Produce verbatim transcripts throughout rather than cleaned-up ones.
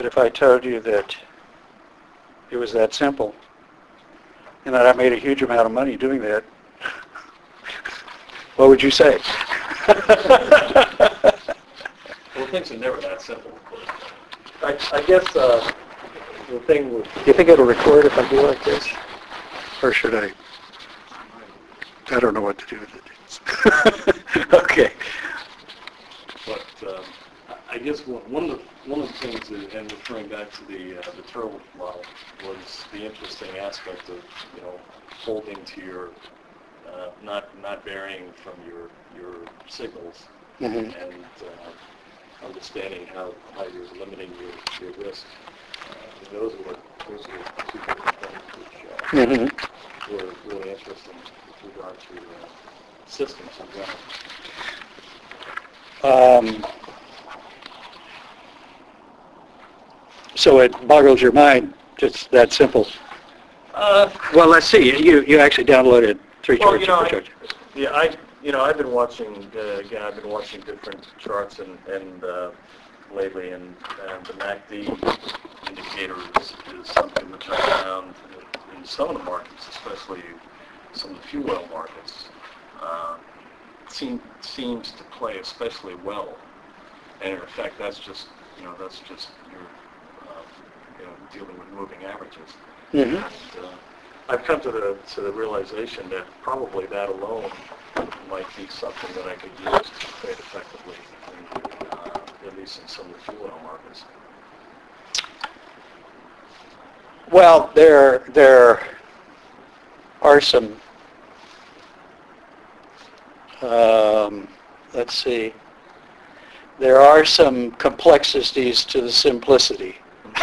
if I told you that it was that simple and that I made a huge amount of money doing that, what would you say? Well, things are never that simple, of course. I, I guess uh, the thing with... Do you think it'll record if I do like this? Or should I? I don't know what to do with it. Okay. But um, I guess one one of the one of the things, that, and referring back to the uh, the turtle model, was the interesting aspect of you know holding to your uh, not not varying from your your signals, mm-hmm. and uh, understanding how, how you're limiting your, your risk. Uh, those were those are two different things which uh, mm-hmm. were really interesting with regard to uh, systems in general. Um, so it boggles your mind, just that simple. Uh, well, let's see. You you actually downloaded three well, charts. You know, I, yeah, I you know I've been watching uh, again. I've been watching different charts and and uh, lately, and, and the M A C D indicator is, is something which I found in some of the markets, especially some of the fuel oil markets, uh, seem, seems to play especially well. And in effect, that's just you know that's just your uh, you know dealing with moving averages. mm-hmm. And, uh, I've come to the to the realization that probably that alone might be something that I could use to trade effectively, in, uh, at least in some of the fuel oil markets. Well, there there are some. Um, let's see. There are some complexities to the simplicity,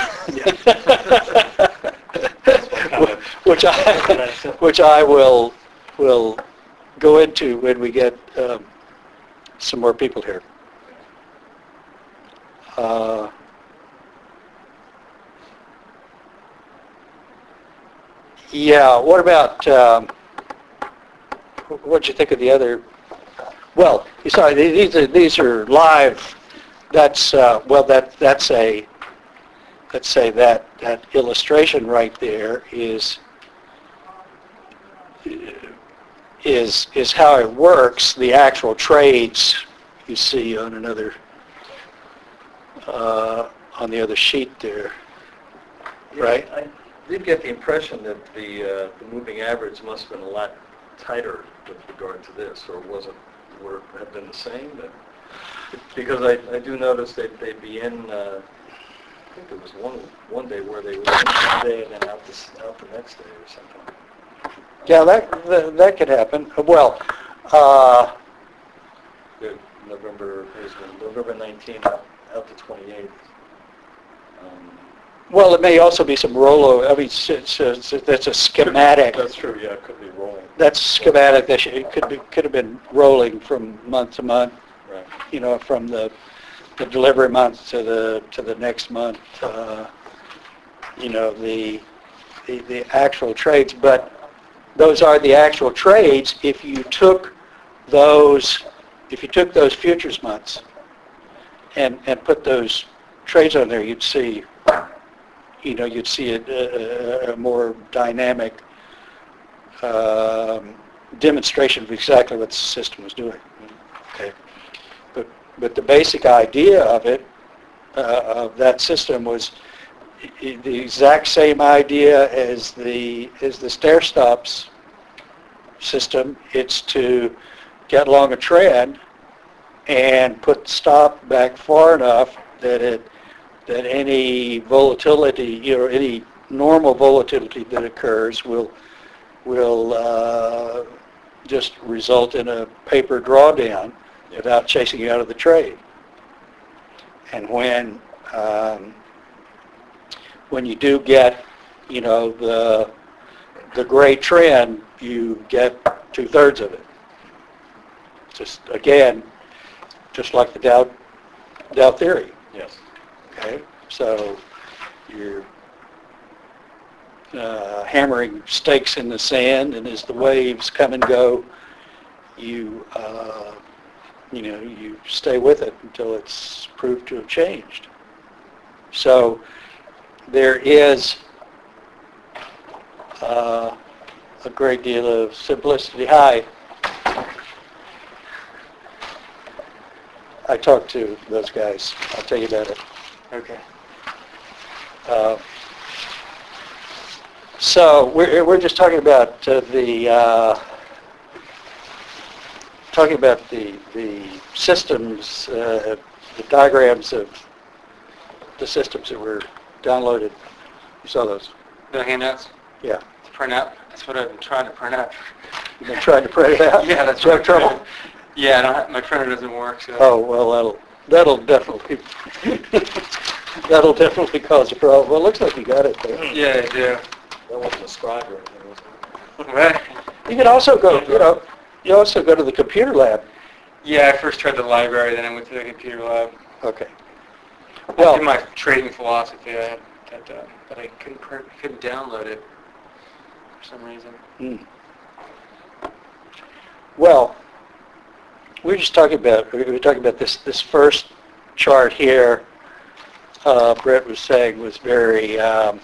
which I which I will will go into when we get um, some more people here. Uh, yeah. What about um, what did you think of the other? Well, sorry, these are these are live. That's uh, well, that that's a. Let's say that that illustration right there is is is how it works. The actual trades you see on another uh, on the other sheet there, yeah, right? I did get the impression that the uh, the moving average must have been a lot tighter with regard to this, or was it? Would it have been the same? But, because I, I do notice that they'd be in, uh, I think there was one one day where they were in one day and then out the, out the next day or something. Yeah, that that, that could happen. Well, uh, Good. November, it was November nineteenth out, out to twenty-eighth. Um, well, it may also be some rollover. I mean, it's, it's, it's, that's a schematic. That's true. Yeah, it could be rolling. That's schematic. That should, it could be could have been rolling from month to month. Right. You know, from the the delivery month to the to the next month. Uh, you know, the, the the actual trades, but those are the actual trades. If you took those, if you took those futures months and and put those trades on there, you'd see, you know, you'd see a, a, a more dynamic um, demonstration of exactly what the system was doing. Okay, but but the basic idea of it, uh, of that system, was the exact same idea as the as the stair stops system. It's to get along a trend and put the stop back far enough that it that any volatility, you know, any normal volatility that occurs will will uh, just result in a paper drawdown without chasing you out of the trade. And when um, when you do get, you know, the the gray trend, you get two thirds of it. Just again, just like the Dow Dow theory. Yes. Okay, so you're uh, hammering stakes in the sand, and as the waves come and go, you uh, you know you stay with it until it's proved to have changed. So there is uh, a great deal of simplicity. Hi. I talked to those guys. I'll tell you about it. Okay. Uh, so we're we're just talking about uh, the uh, talking about the the systems, uh, the diagrams of the systems that were downloaded. You saw those? The handouts Yeah. to print out. That's what I've been trying to print out. You've been trying to print it out? Yeah, that's You have what I'm trouble? trying to- Yeah, I don't have, my printer doesn't work. So. Oh, well, that'll, that'll definitely, that'll definitely cause a problem. Well, it looks like you got it there. Yeah, I do. That wasn't a scribe or anything, was it? What? You can also go, you know, you also go to the computer lab. Yeah, I first tried the library, then I went to the computer lab. Okay. I did Well, my trading philosophy, I had that, uh, but I couldn't print, couldn't download it for some reason. hmm. Well, we were just talking about, we were talking about this, this first chart here, uh, Brett was saying was very, um,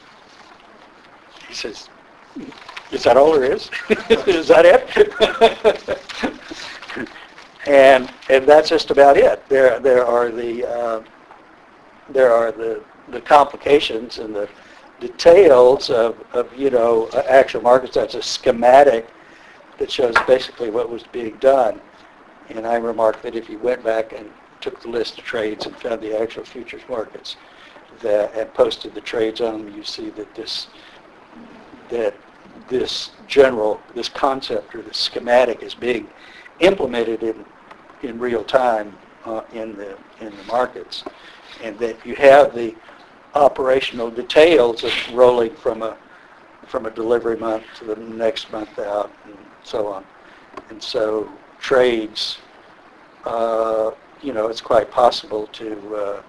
he says, is that all there is? Is that it? and and that's just about it. There there are the uh, there are the the complications and the details of, of you know actual markets. That's a schematic that shows basically what was being done. And I remarked that if you went back and took the list of trades and found the actual futures markets that and posted the trades on them, you see that this that this general, this concept or this schematic is being implemented in in real time uh, in the in the markets, and that you have the operational details of rolling from a from a delivery month to the next month out and so on. And so trades, uh, you know, it's quite possible to uh,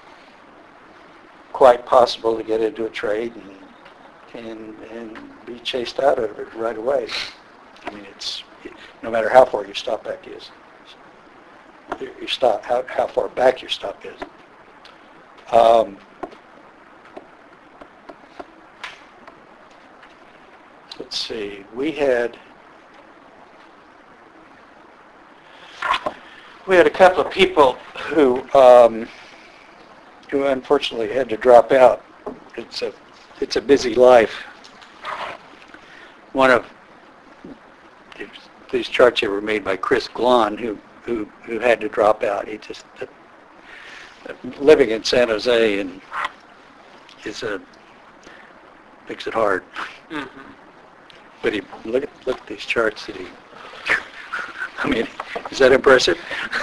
quite possible to get into a trade and and and be chased out of it right away. I mean, it's no matter how far your stop back is, your stop how how far back your stop is. Um, let's see, we had we had a couple of people who um, who unfortunately had to drop out. It's a it's a busy life. One of these charts here were made by Chris Glahn, who who who had to drop out. He just uh, living in San Jose and is a makes it hard. Mm-hmm. But he look at look at these charts that he. I mean, is that impressive?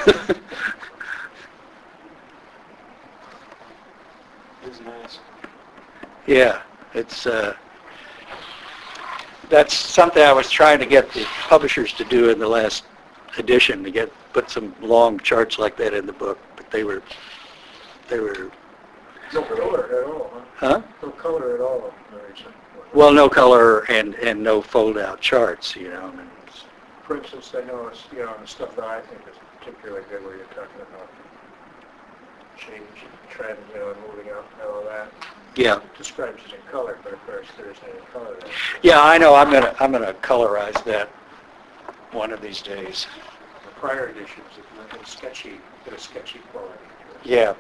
It's nice. Yeah, it's uh, that's something I was trying to get the publishers to do in the last edition, to get put some long charts like that in the book, but they were they were No color at all, huh? huh? No color at all. Well, no color and and no fold out charts, you know. And For instance, I know, it's, you know, the stuff that I think is particularly good where you're talking about change, trend, you know, and moving up and all that. yeah, It describes it in color, but of course there isn't any color there. yeah, I know. I'm gonna I'm gonna colorize that one of these days. The prior editions, it had a sketchy, had a sketchy quality to it. Yeah.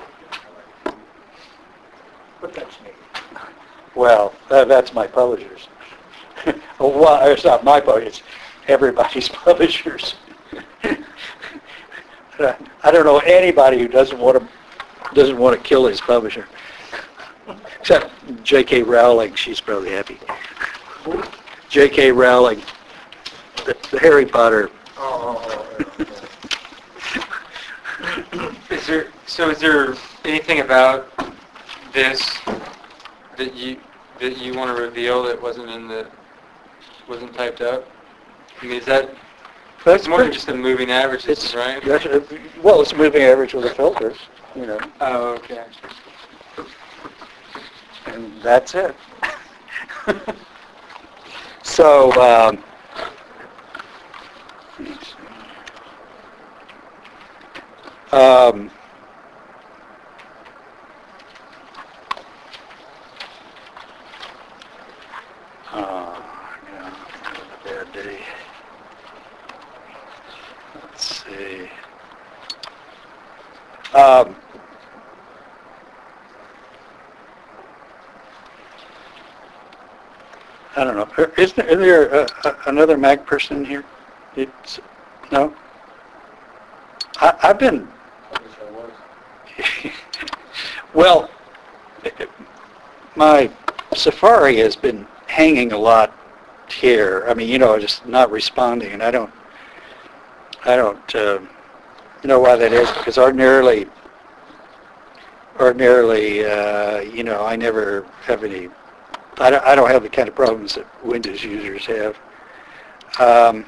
But that's me. Well, that, that's my publishers. Well, it's not my publishers. It's everybody's publishers. I don't know anybody who doesn't want to doesn't want to kill his publisher. Except J K. Rowling. She's probably happy. J K. Rowling, the, the Harry Potter. Oh, oh, oh, yeah. Is there, so is there anything about this that you, that you want to reveal that wasn't in the, wasn't typed up? I mean, is that, it's more than just the moving averages, It's right? that's, well, it's a moving average with a filter, you know, Oh, okay. and that's it. So, um, um, Uh, yeah, having a bad day. Let's see. Um, I don't know. Is there, is there uh, uh, another Mac person in here? It's, no? I, I've been, I wish I was. well, my Safari has been hanging a lot here. I mean, you know, just not responding, and I don't, I don't uh, know why that is, because ordinarily, ordinarily, uh, you know, I never have any, I don't, I don't have the kind of problems that Windows users have. Um,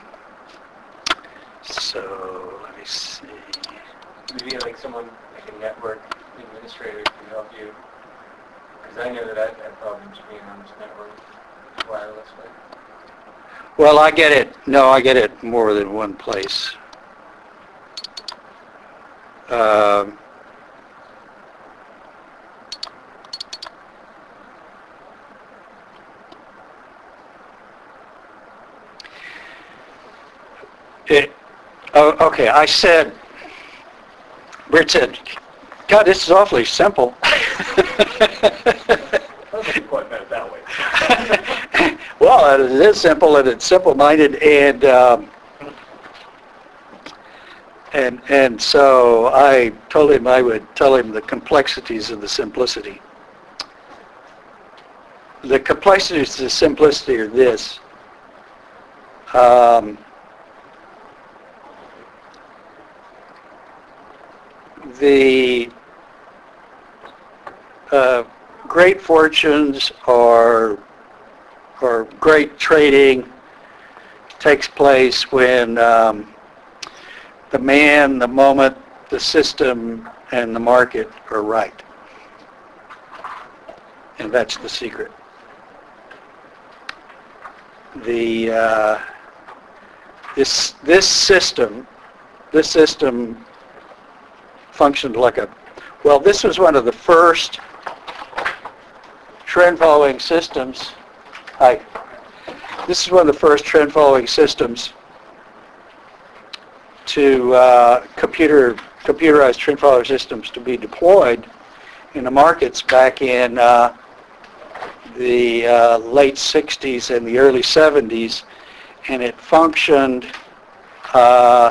so, let me see. Maybe like someone, like a network administrator can help you. Because I know that I've had problems being on this network wirelessly. Well, I get it. No, I get it more than one place. Um, it, oh, okay, I said, Britt said, God, this is awfully simple. Doesn't quite meant that way. Well, it is simple, and it's simple-minded, and um, and and so I told him I would tell him the complexities of the simplicity. The complexities of the simplicity are this. Um, the uh, great fortunes are or great trading takes place when um, the man, the moment, the system, and the market are right. And that's the secret. The uh, this this system, this system functioned like a, well, this was one of the first trend-following systems. Hi. This is one of the first trend-following systems to uh, computer computerized trend-following systems to be deployed in the markets back in uh, the uh, late sixties and the early seventies, and it functioned. Uh,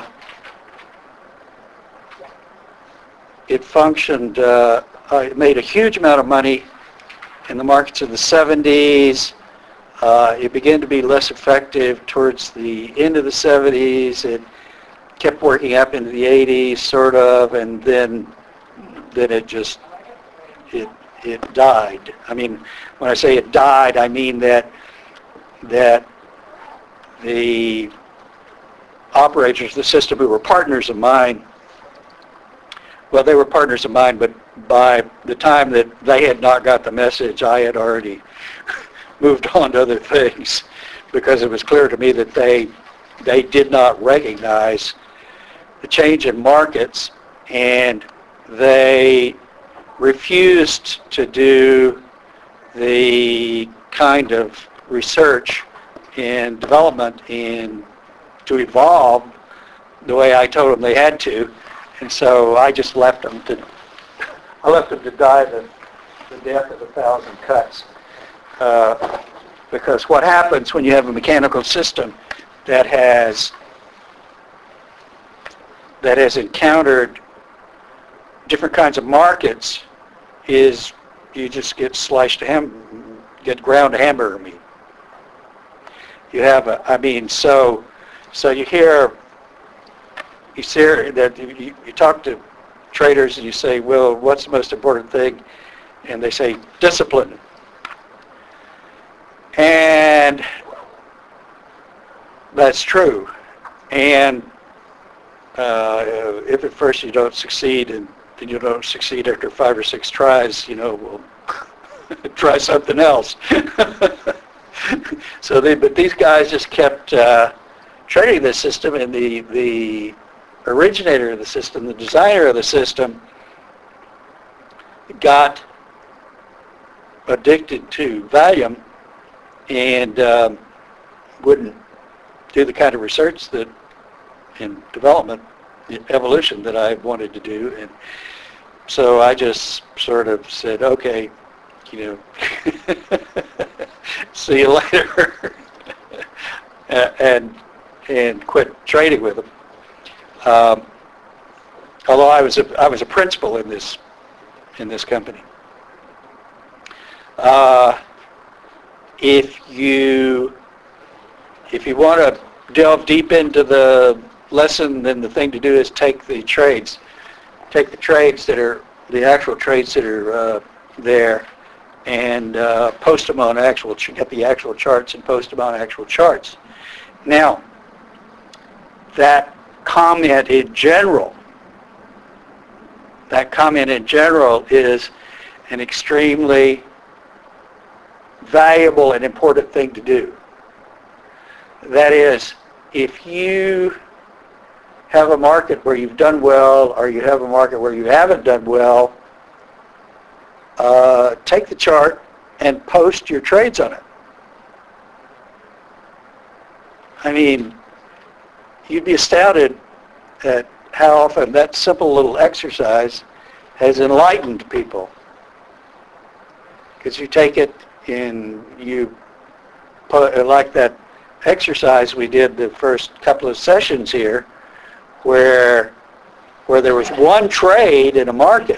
it functioned. Uh, uh, it made a huge amount of money in the markets of the seventies. Uh, it began to be less effective towards the end of the seventies. It kept working up into the eighties, sort of, and then then it just it it died. I mean, when I say it died, I mean that that the operators of the system, who were partners of mine, well, they were partners of mine, but by the time that they had not got the message, I had already moved on to other things, because it was clear to me that they they did not recognize the change in markets, and they refused to do the kind of research and development in to evolve the way I told them they had to, and so I just left them to I left them to die the, the death of a thousand cuts. Uh, because what happens when you have a mechanical system that has that has encountered different kinds of markets is you just get sliced to ham, get ground to hamburger meat. You have a, I mean, so so you hear you hear that you, you talk to traders and you say, well, what's the most important thing? And they say discipline. And that's true. And uh, if at first you don't succeed, and then you don't succeed after five or six tries, you know, we'll try something else. So they, but these guys just kept uh, trading this system, and the the originator of the system, the designer of the system, got addicted to Valium and um, wouldn't do the kind of research that in development, evolution that I wanted to do. And so I just sort of said, okay, you know, see you later, and and quit trading with them. Um, although I was a I was a principal in this in this company. Uh, if you if you want to delve deep into the lesson, then the thing to do is take the trades, take the trades that are the actual trades that are uh, there, and uh, post them on actual, get the actual charts and post them on actual charts. Now, that comment in general, that comment in general is an extremely valuable and important thing to do. That is, if you have a market where you've done well, or you have a market where you haven't done well, uh, take the chart and post your trades on it. I mean, you'd be astounded at how often that simple little exercise has enlightened people. Because you take it and you put, like that exercise we did the first couple of sessions here, where where there was one trade in a market,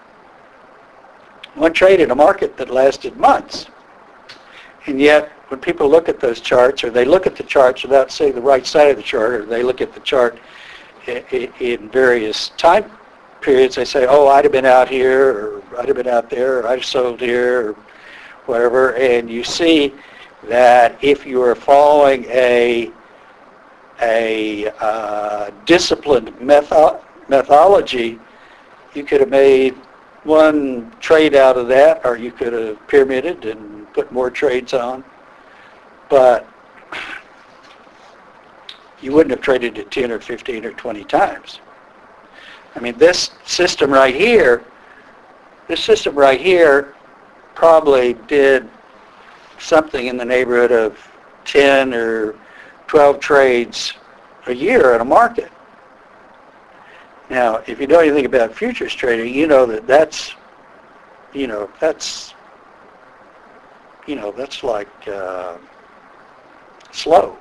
one trade in a market that lasted months. And yet, when people look at those charts, or they look at the charts without seeing the right side of the chart, or they look at the chart in, in various time periods, they say, oh, I'd have been out here, or I'd have been out there, or I'd have sold here, or whatever. And you see that if you are following a a uh, disciplined metho- methodology, you could have made one trade out of that, or you could have pyramided and put more trades on, but you wouldn't have traded it ten or fifteen or twenty times. I mean, this system right here, this system right here probably did something in the neighborhood of ten or twelve trades a year in a market. Now, if you know anything about futures trading, you know that that's, you know, that's, you know, that's like uh, slow.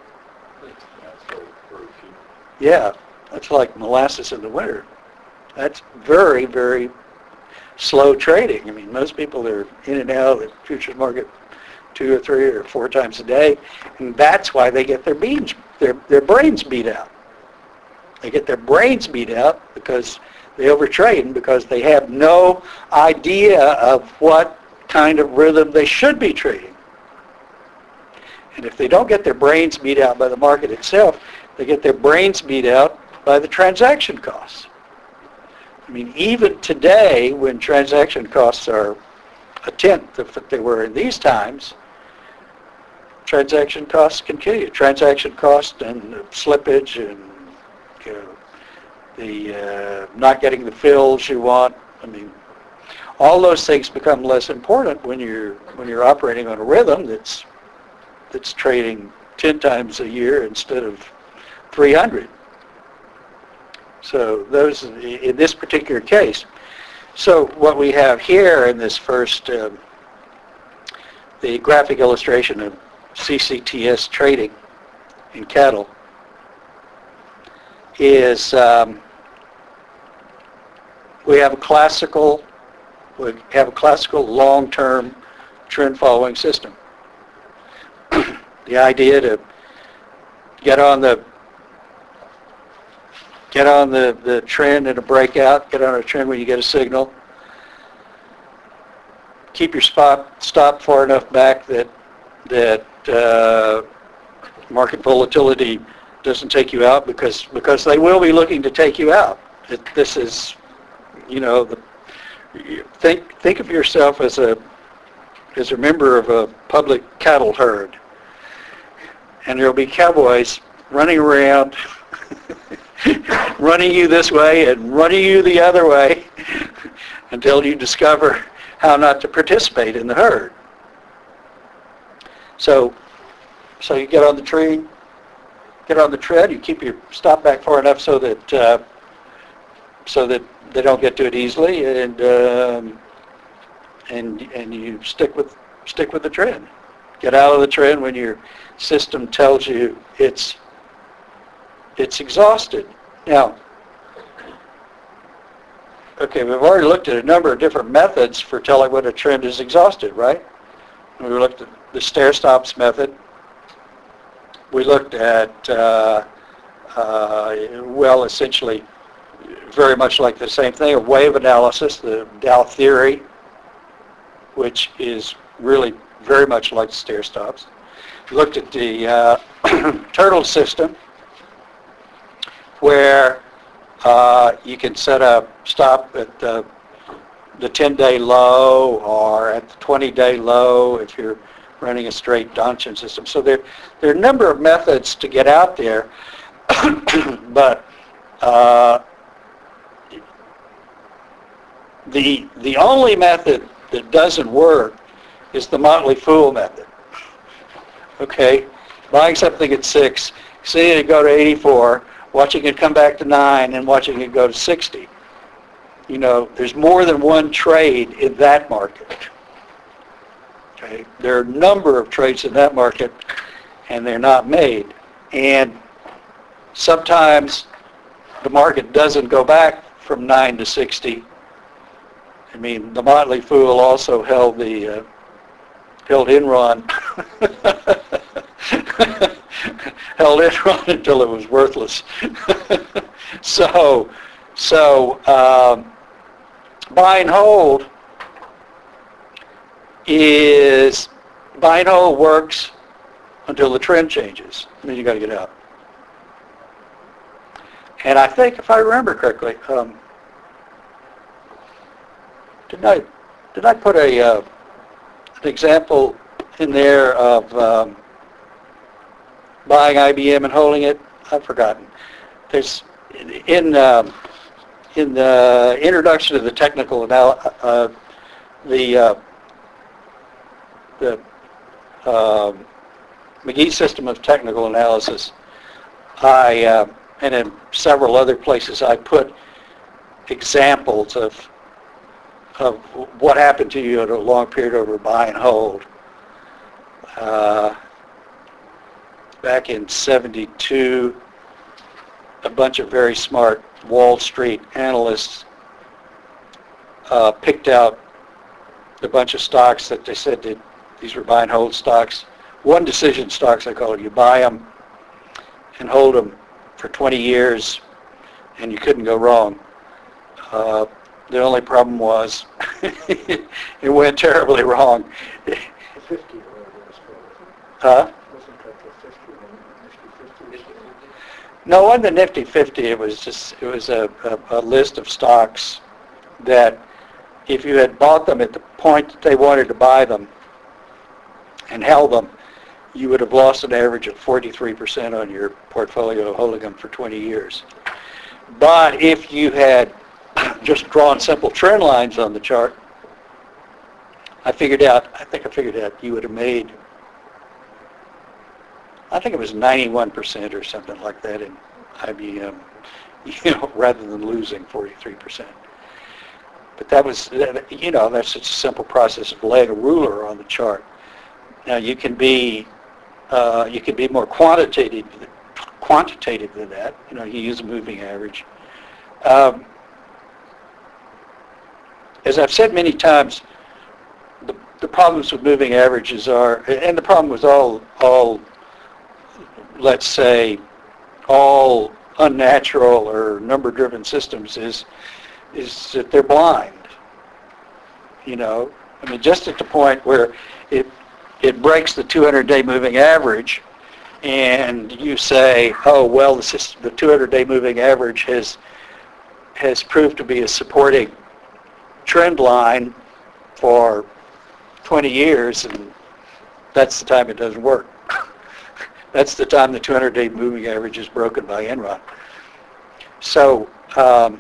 Yeah, that's like molasses in the winter. That's very, very slow trading. I mean, most people are in and out of the futures market two or three or four times a day, and that's why they get their beans, their their brains beat out. They get their brains beat out because they overtrade, and because they have no idea of what kind of rhythm they should be trading. And if they don't get their brains beat out by the market itself, they get their brains beat out by the transaction costs. I mean, even today, when transaction costs are a tenth of what they were in these times, transaction costs can kill you. Transaction cost and slippage and you know, the uh, not getting the fills you want. I mean, all those things become less important when you're when you're operating on a rhythm that's that's trading ten times a year instead of three hundred. So those in this particular case. So what we have here in this first um, the graphic illustration of C C T S trading in cattle is um, we have a classical we have a classical long-term trend following system. The idea to get on the get on the, the trend in a breakout, get on a trend when you get a signal, keep your spot stop far enough back that that uh, market volatility doesn't take you out, because because they will be looking to take you out. It, this is, you know, the, think think of yourself as a as a member of a public cattle herd, and there'll be cowboys running around, running you this way and running you the other way, until you discover how not to participate in the herd. So, so you get on the tree, get on the tread, you keep your stop back far enough so that uh, so that they don't get to it easily, and um, and and you stick with stick with the tread. Get out of the tread when your system tells you it's it's exhausted. Now, okay, we've already looked at a number of different methods for telling when a trend is exhausted, right? We looked at the stair-stops method. We looked at, uh, uh, well, essentially, very much like the same thing, a wave analysis, the Dow theory, which is really very much like stair-stops. We looked at the uh, turtle system, where uh, you can set a stop at the, the ten-day low or at the twenty-day low if you're running a straight Donchian system. So there, there are a number of methods to get out there, but uh, the the only method that doesn't work is the Motley Fool method. Okay, buying something at six, seeing it go to eighty-four, watching it come back to nine, and watching it go to sixty. You know, there's more than one trade in that market. Okay, there are a number of trades in that market, and they're not made. And sometimes the market doesn't go back from nine to sixty. I mean, the Motley Fool also held the uh, held Enron held Enron until it was worthless. so, so um, buy and hold is buy and hold works until the trend changes. I mean, you got to get out. And I think, if I remember correctly, um, didn't I did I put a uh, an example in there of um, buying I B M and holding it? I've forgotten. There's in um, in the introduction to the technical anal uh, the uh, the uh, McGee system of technical analysis. I uh, and in several other places I put examples of of what happened to you in a long period over buy and hold. Uh, back in seventy-two, a bunch of very smart Wall Street analysts uh, picked out a bunch of stocks that they said that these were buy and hold stocks. One decision stocks, I call it. You buy them and hold them for twenty years, and you couldn't go wrong. Uh, The only problem was it went terribly wrong. fifty, Huh? wasn't that the fifty, Nifty fifty? No, it wasn't the Nifty fifty. It was just it was a, a, a list of stocks that if you had bought them at the point that they wanted to buy them and held them, you would have lost an average of forty-three percent on your portfolio holding them for twenty years. But if you had just drawn simple trend lines on the chart, I figured out, I think I figured out you would have made, I think it was ninety-one percent or something like that in I B M, you know, rather than losing forty-three percent. But that was, you know, that's such a simple process of laying a ruler on the chart. Now you can be, uh, you can be more quantitative, quantitative than that. You know, you use a moving average. Um, As I've said many times, the, the problems with moving averages are, and the problem with all, all, let's say, all unnatural or number-driven systems is, is that they're blind. You know, I mean, just at the point where it, it breaks the two hundred day moving average, and you say, oh, well, the, system, the two hundred day moving average has, has proved to be a supporting trend line for twenty years, and that's the time it doesn't work. That's the time the two hundred day moving average is broken by Enron. So, um,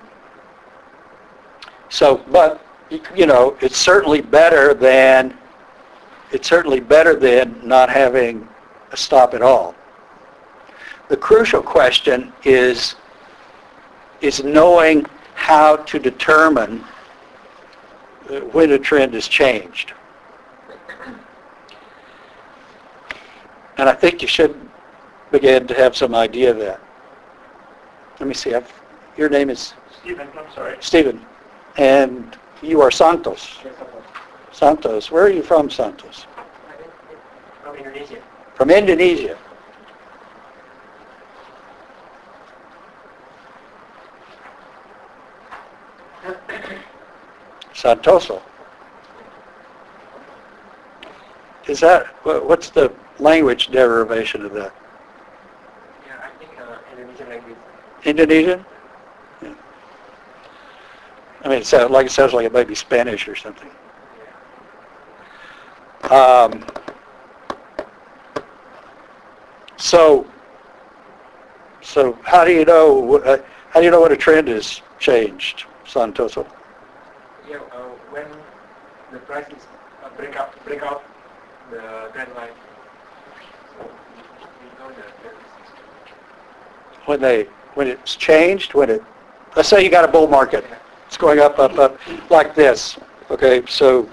so, but, you know, it's certainly better than, it's certainly better than not having a stop at all. The crucial question is, is knowing how to determine uh, when a trend has changed. And I think you should begin to have some idea of that. Let me see, I've, your name is? Stephen, I'm sorry. Stephen. And you are Santos. Santos. Where are you from, Santos? From Indonesia. From Indonesia. Santoso. Is that, wha- what's the language derivation of that? Yeah, I think uh, Indonesian language. Indonesian? Yeah. I mean, it sounds like, it sounds like it might be Spanish or something. Um, so, so how do you know, wh- uh, how do you know when a trend has changed, Santoso? Yeah, uh, when the price is uh, break out, break out the trend line. So we know that there is. When they, when it's changed, when it, let's say you got a bull market, it's going up, up, up, like this, okay, so,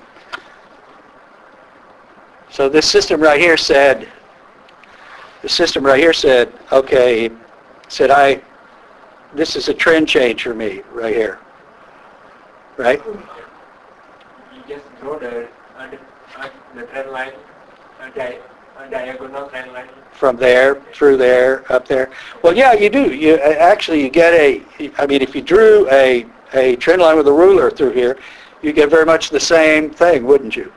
so this system right here said, the system right here said, okay, said I, this is a trend change for me, right here, right? You just draw the uh, the, uh, the trend line, a, di- a diagonal trend line. From there, through there, up there. Well, yeah, you do. You uh, actually, you get a, I mean, if you drew a, a trend line with a ruler through here, you get very much the same thing, wouldn't you?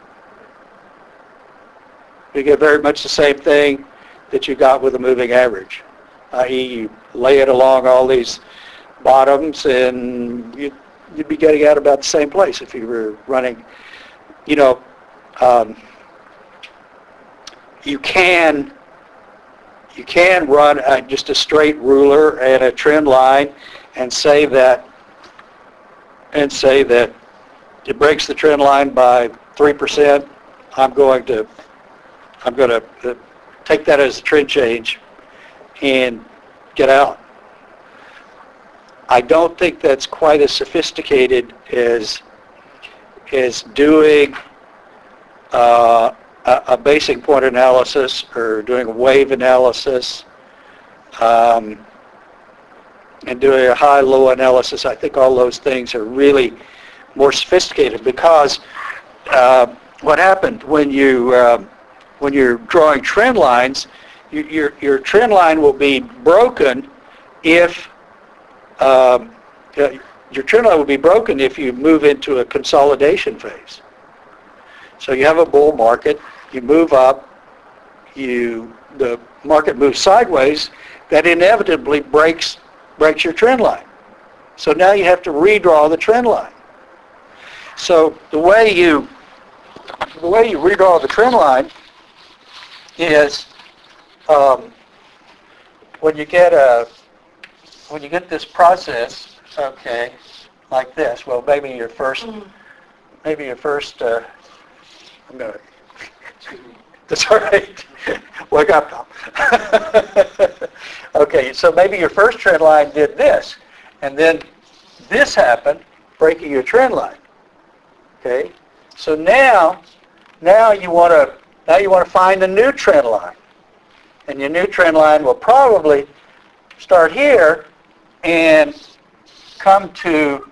You get very much the same thing that you got with a moving average, that is you lay it along all these bottoms and you, you'd be getting out about the same place if you were running, you know, um, you can you can run a, just a straight ruler and a trend line and say that and say that it breaks the trend line by three percent. I'm going to I'm going to uh, take that as a trend change and get out. I don't think that's quite as sophisticated as as doing uh, a, a basic point analysis or doing a wave analysis um, and doing a high-low analysis. I think all those things are really more sophisticated because uh, what happened when you um, when you're drawing trend lines, you, your your trend line will be broken if um, your trend line will be broken if you move into a consolidation phase. So you have a bull market, you move up, you the market moves sideways, that inevitably breaks breaks your trend line. So now you have to redraw the trend line. So the way you the way you redraw the trend line is um, when you get a when you get this process, okay, like this. Well, maybe your first maybe your first. Uh, I'm gonna. That's all right. Wake up, Tom. Okay, so maybe your first trend line did this, and then this happened, breaking your trend line. Okay, so now, now you want to now you want to find a new trend line, and your new trend line will probably start here and come to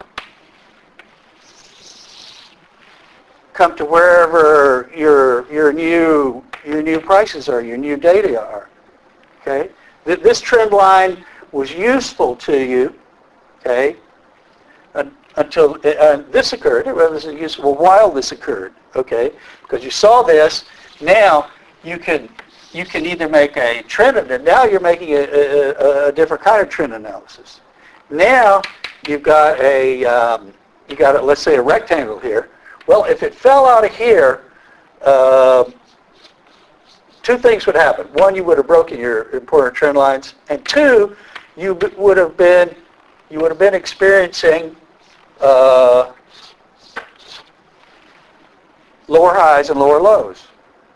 come to wherever your your new your new prices are, your new data are. Okay, this trend line was useful to you. Okay, until uh, this occurred. It was useful while this occurred. Okay, because you saw this. Now you can you can either make a trend, and now you're making a, a, a different kind of trend analysis. Now you've got a um, you got a, let's say a rectangle here. Well, if it fell out of here, uh, two things would happen. One, you would have broken your important trend lines, and two, you b- would have been you would have been experiencing uh, lower highs and lower lows.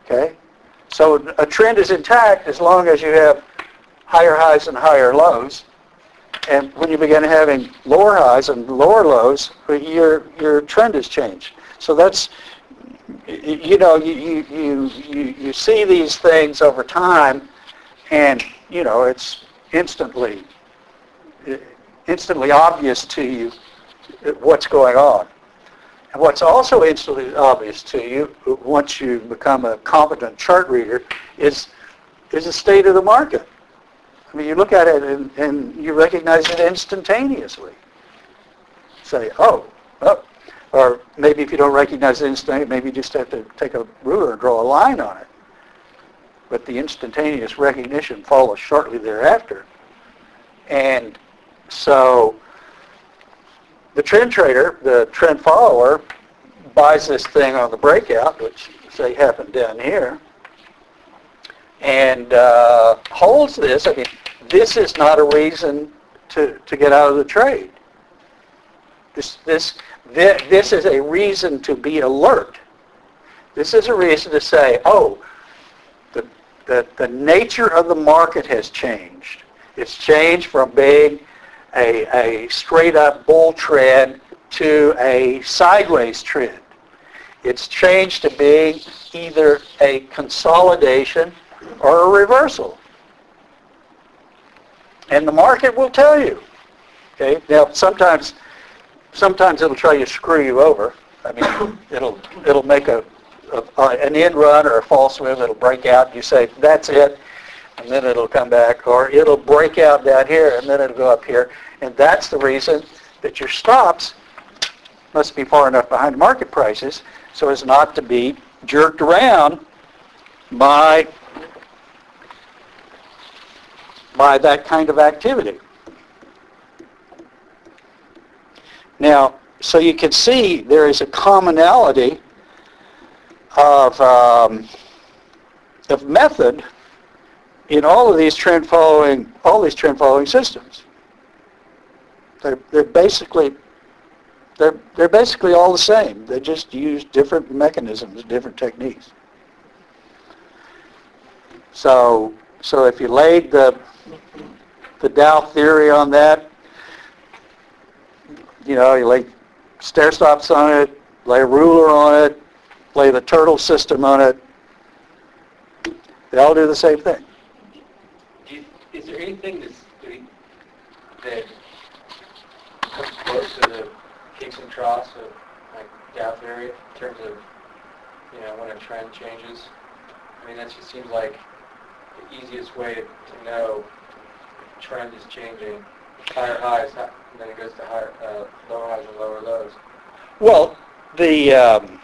Okay? So a trend is intact as long as you have higher highs and higher lows. And when you begin having lower highs and lower lows, your your trend has changed. So that's, you know, you you you you see these things over time, and you know it's instantly instantly obvious to you what's going on. And what's also instantly obvious to you once you become a competent chart reader is is the state of the market. I mean, you look at it and, and you recognize it instantaneously. Say, oh, oh, or maybe if you don't recognize it instantaneously, maybe you just have to take a ruler and draw a line on it. But the instantaneous recognition follows shortly thereafter. And so the trend trader, the trend follower, buys this thing on the breakout, which say happened down here, and uh, holds this. I mean, this is not a reason to, to get out of the trade. This, this, this, this is a reason to be alert. This is a reason to say, oh, the, the, the nature of the market has changed. It's changed from being a, a straight-up bull trend to a sideways trend. It's changed to being either a consolidation or a reversal. And the market will tell you. Okay? Now, sometimes sometimes it'll try to screw you over. I mean, it'll it'll make a, a an end run or a false move. It'll break out. You say, that's it. And then it'll come back. Or it'll break out down here, and then it'll go up here. And that's the reason that your stops must be far enough behind market prices so as not to be jerked around by by that kind of activity. Now, so you can see there is a commonality of, um, of method in all of these trend following, all these trend following systems. They're, they're basically, they're, they're basically all the same. They just use different mechanisms, different techniques. So, so if you laid the the Dow theory on that, you know, you lay stair stops on it, lay a ruler on it, lay the turtle system on it. They all do the same thing. Do you, is there anything that's, that comes close to the peaks and troughs of like Dow theory in terms of, you know, when a trend changes? I mean, that just seems like the easiest way to, to know trend is changing. Higher highs, and then it goes to higher, uh, lower highs and lower lows. Well, the um,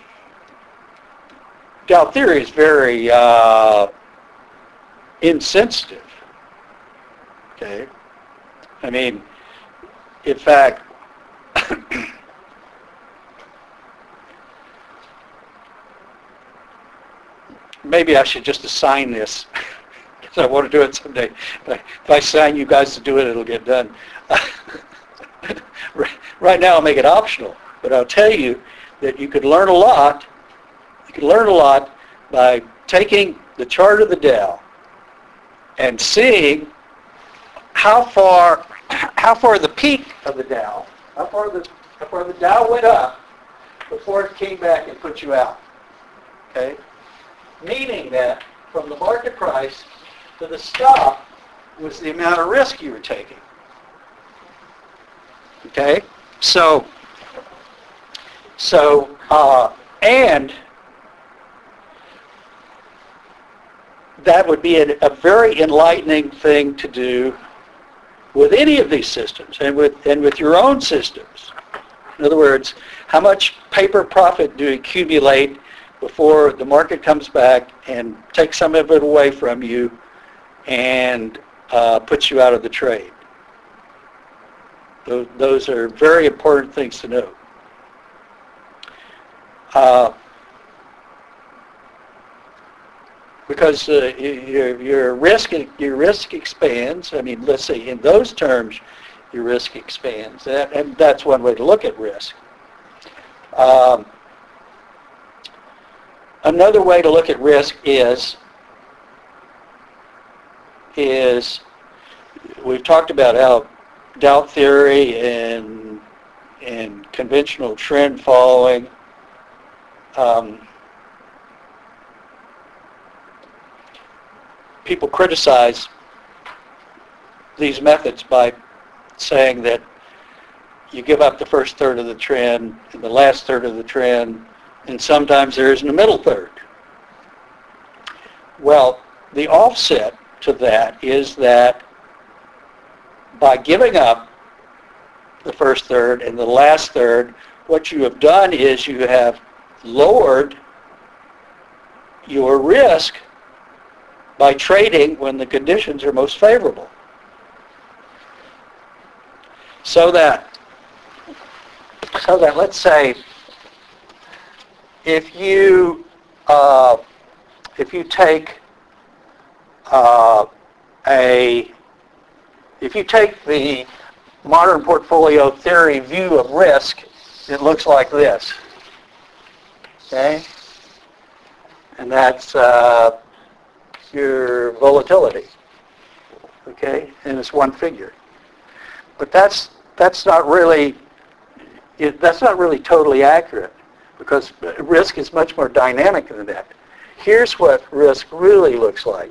Dow theory is very uh, insensitive. Okay, I mean, in fact, maybe I should just assign this. I want to do it someday. If I assign you guys to do it, it'll get done. Right now, I'll make it optional, but I'll tell you that you could learn a lot. You could learn a lot by taking the chart of the Dow and seeing how far, how far the peak of the Dow, how far the how far the Dow went up before it came back and put you out. Okay, meaning that from the market price to the stop was the amount of risk you were taking. Okay, so so uh, and that would be a, a very enlightening thing to do with any of these systems, and with and with your own systems. In other words, how much paper profit do you accumulate before the market comes back and takes some of it away from you and uh, puts you out of the trade? Those, those are very important things to know. Uh, because uh, your, your risk your risk expands. I mean, let's say in those terms, your risk expands, that, and that's one way to look at risk. Um, another way to look at risk is, is we've talked about how doubt theory and, and conventional trend following um, people criticize these methods by saying that you give up the first third of the trend and the last third of the trend, and sometimes there isn't a middle third. Well, the offset to that is that by giving up the first third and the last third, what you have done is you have lowered your risk by trading when the conditions are most favorable. So that So that, let's say, if you uh, if you take uh, a if you take the modern portfolio theory view of risk, it looks like this. Okay, and that's uh, your volatility. Okay, and it's one figure, but that's that's not really. It, that's not really totally accurate because risk is much more dynamic than that. Here's what risk really looks like.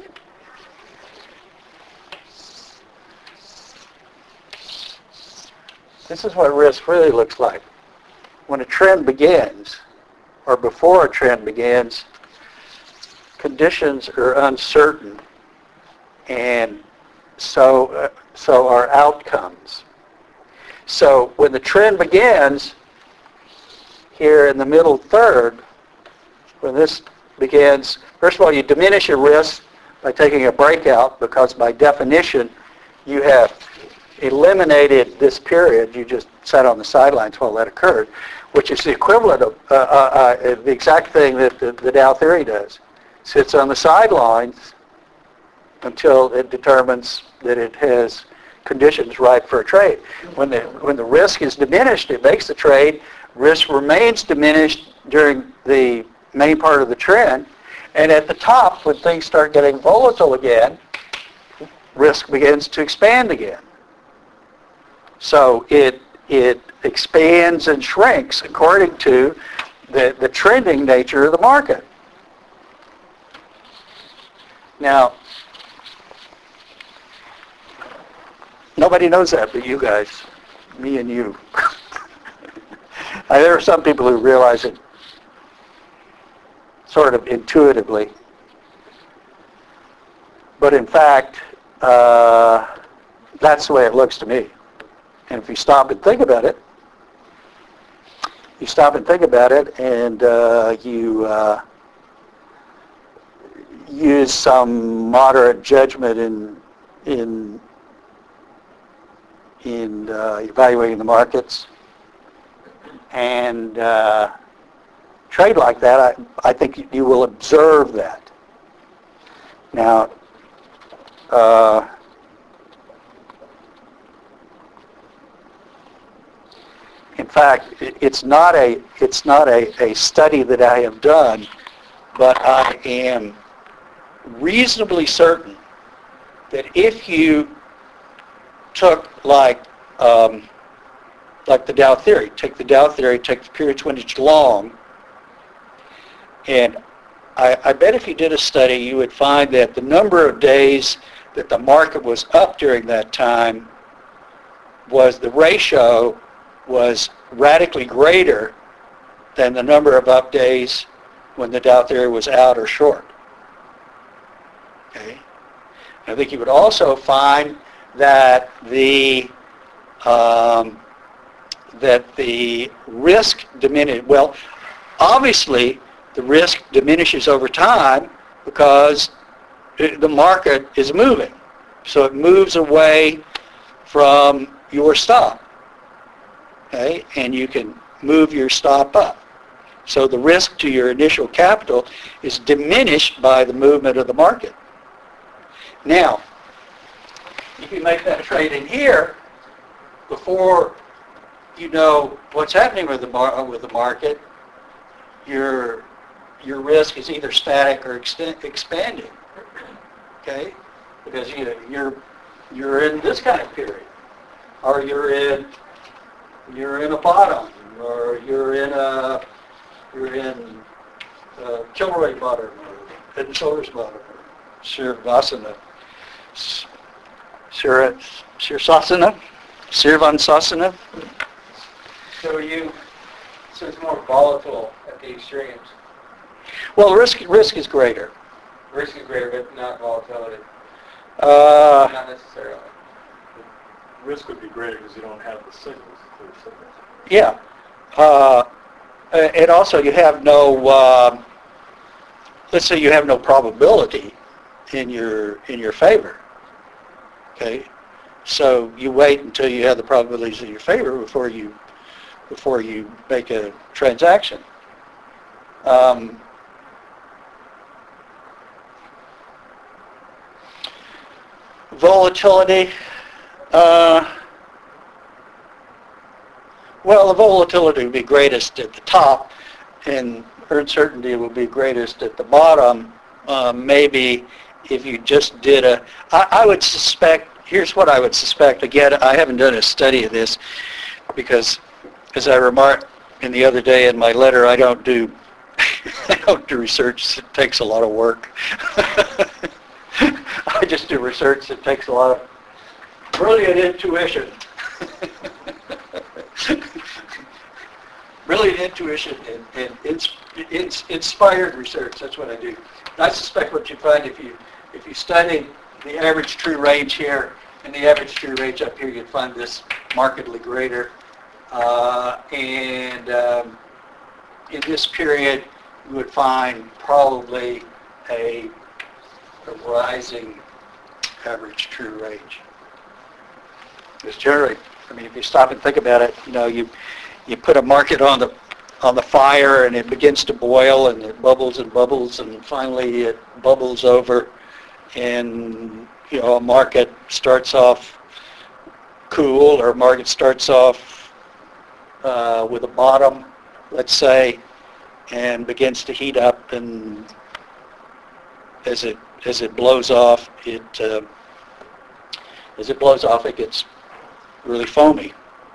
This is what risk really looks like. When a trend begins, or before a trend begins, conditions are uncertain, and so, uh, so are outcomes. So when the trend begins, here in the middle third, when this begins, first of all, you diminish your risk by taking a breakout because by definition, you have eliminated this period. You just sat on the sidelines while that occurred, which is the equivalent of uh, uh, uh, the exact thing that the, the Dow theory does. Sits on the sidelines until it determines that it has conditions ripe for a trade. When the when the risk is diminished, it makes the trade. Risk remains diminished during the main part of the trend, and at the top, when things start getting volatile again, risk begins to expand again. So it it expands and shrinks according to the, the trending nature of the market. Now, nobody knows that but you guys, me and you. There are some people who realize it sort of intuitively. But in fact, uh, that's the way it looks to me. And if you stop and think about it, you stop and think about it and uh, you uh, use some moderate judgment in in in uh, evaluating the markets and uh, trade like that, I, I think you will observe that. Now, uh, in fact, it's not a it's not a, a study that I have done, but I am reasonably certain that if you took like um, like the Dow theory, take the Dow theory, take the period twenty long, and I, I bet if you did a study, you would find that the number of days that the market was up during that time was the ratio was radically greater than the number of up days when the Dow theory was out or short. Okay. I think you would also find that the um, that the risk diminished. Well, obviously, the risk diminishes over time because the market is moving. So it moves away from your stop. Okay? And you can move your stop up. So the risk to your initial capital is diminished by the movement of the market. Now, if you make that trade in here, before you know what's happening with the mar- with the market, your your risk is either static or exten- expanding. Okay? Because you know, you're you're in this kind of period, or you're in you're in a bottom, or you're in a you're in uh, Kilroy bottom, or Head and Shoulders bottom, or Sirvasana, Sir Sirsasana, Sirvansasana. So you, so it's more volatile at the extremes. Well, risk risk is greater. Risk is greater, but not volatility. Uh, Not necessarily. Risk would be greater because you don't have the signals, the clear signals. yeah. Uh, and also, you have no. Uh, let's say you have no probability in your in your favor. Okay, so you wait until you have the probabilities in your favor before you before you make a transaction. Um, volatility. Uh, well, the volatility would be greatest at the top, and uncertainty would be greatest at the bottom. Uh, maybe if you just did a, I, I would suspect, here's what I would suspect. Again, I haven't done a study of this because, as I remarked in the other day in my letter, I don't do, I don't do research that takes a lot of work. I just do research that takes a lot of brilliant intuition. Brilliant intuition and, and ins, ins, inspired research. That's what I do. And I suspect what you find if you if you study the average true range here and the average true range up here, you'd find this markedly greater. Uh, and um, in this period, you would find probably a, a rising average true range. Because generally, I mean, if you stop and think about it, you know, you you put a market on the on the fire and it begins to boil and it bubbles and bubbles and finally it bubbles over, and you know, a market starts off cool or a market starts off uh, with a bottom, let's say, and begins to heat up, and as it as it blows off, it uh, as it blows off, it gets really foamy.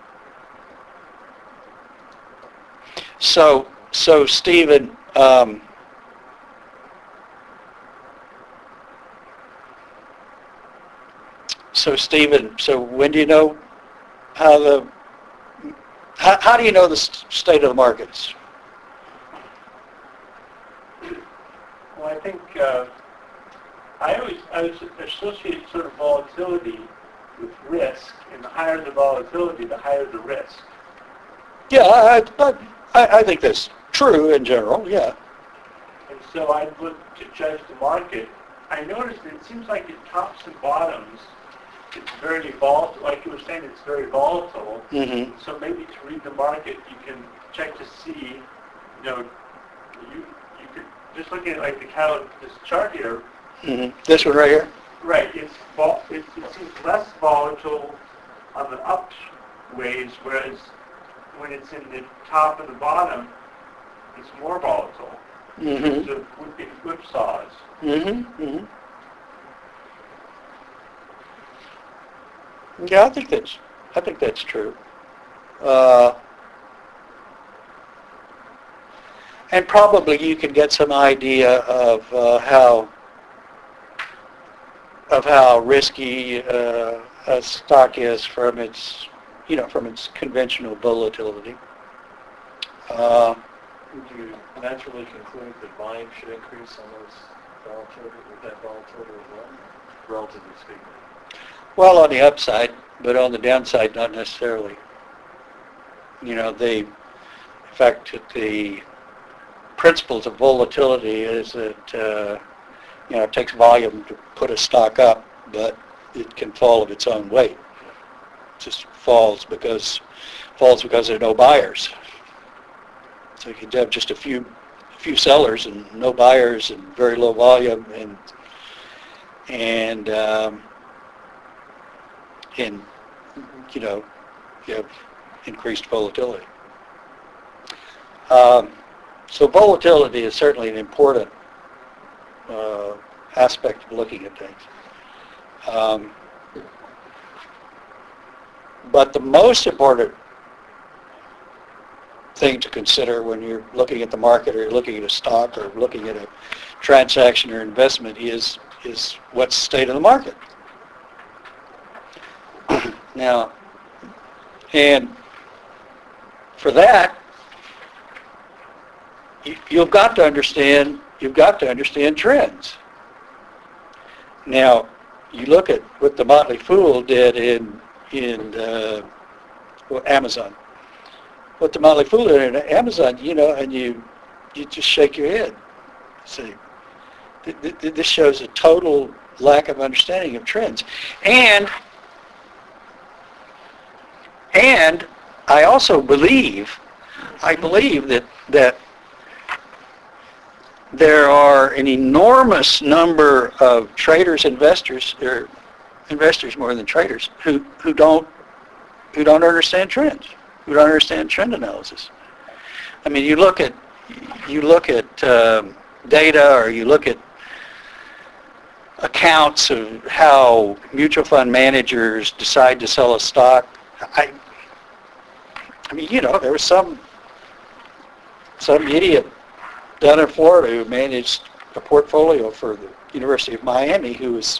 So, so Stephen, um, so Stephen, so when do you know how the, how, how do you know the state of the markets? Well, I think uh, I always I was associate sort of volatility with risk, and the higher the volatility, the higher the risk. Yeah, I, I, I think that's true in general, yeah. And so I look to judge the market. I noticed that it seems like it tops and bottoms. It's very volatile. Like you were saying, it's very volatile. Mm-hmm. So maybe to read the market, you can check to see, you know, you you could just look at like the cal this chart here. Mm-hmm. This one right here? Right. It's vol- it, it seems less volatile on the up waves, whereas when it's in the top and the bottom, it's more volatile. Mm-hmm. So would be whipsaws. Mm-hmm. Mm-hmm. Yeah, I think that's I think that's true. Uh, and probably you can get some idea of uh, how of how risky uh, a stock is from its you know from its conventional volatility. Uh, Would you naturally conclude that volume should increase on those volatility, with that volatility as well, relatively speaking? Well, on the upside, but on the downside, not necessarily. You know, the in fact, the principles of volatility is that uh, you know it takes volume to put a stock up, but it can fall of its own weight. It just falls because falls because there are no buyers. So you can have just a few a few sellers and no buyers and very low volume, and and um, and you know you have increased volatility. Um, so volatility is certainly an important uh, aspect of looking at things. Um, but the most important thing to consider when you're looking at the market or you're looking at a stock or looking at a transaction or investment is is what's the state of the market. Now, and for that, you, you've got to understand you've got to understand trends. Now, you look at what the Motley Fool did in in uh, well, Amazon. What the Motley Fool did in Amazon, you know, and you you just shake your head. See, th- th- this shows a total lack of understanding of trends, and and I also believe, I believe that that there are an enormous number of traders, investors, or investors more than traders, who, who don't who don't understand trends, who don't understand trend analysis. I mean, you look at you look at um, data, or you look at accounts of how mutual fund managers decide to sell a stock. I, I mean, you know, there was some some idiot down in Florida who managed a portfolio for the University of Miami who was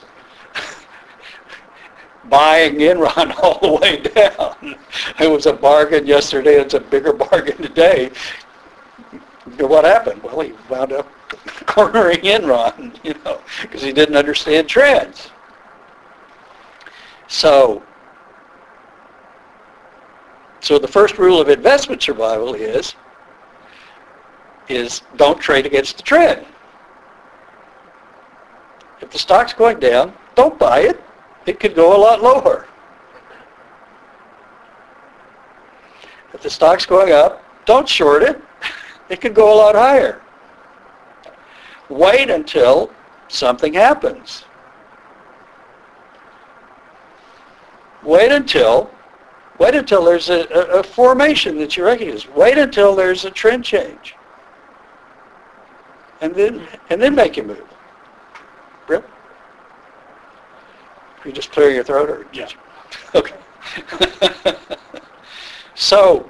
buying Enron all the way down. It was a bargain yesterday, it's a bigger bargain today. What happened? Well, he wound up cornering Enron, you know, because he didn't understand trends. So, so the first rule of investment survival is is don't trade against the trend. If the stock's going down, don't buy it. It could go a lot lower. If the stock's going up, don't short it. It could go a lot higher. Wait until something happens. Wait until, wait until there's a, a, a formation that you recognize. Wait until there's a trend change. And then, and then make your move. Rip? You just clear your throat, or Yeah. Okay. so,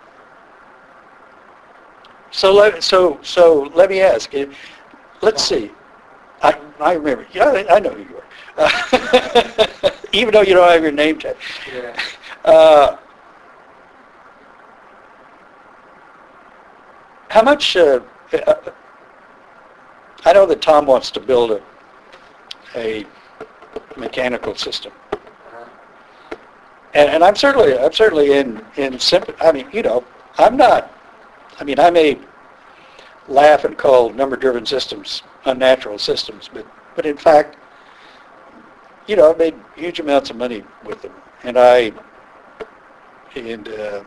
so let so so let me ask. Let's see. I I remember. Yeah, I, I know who you are. Uh, even though you don't have your name tag. Yeah. Uh, how much? Uh, uh, I know that Tom wants to build a a mechanical system, and, and I'm certainly I'm certainly in in sympathy. I mean, you know, I'm not. I mean, I may laugh and call number-driven systems unnatural systems, but but in fact, you know, I made huge amounts of money with them, and I and uh,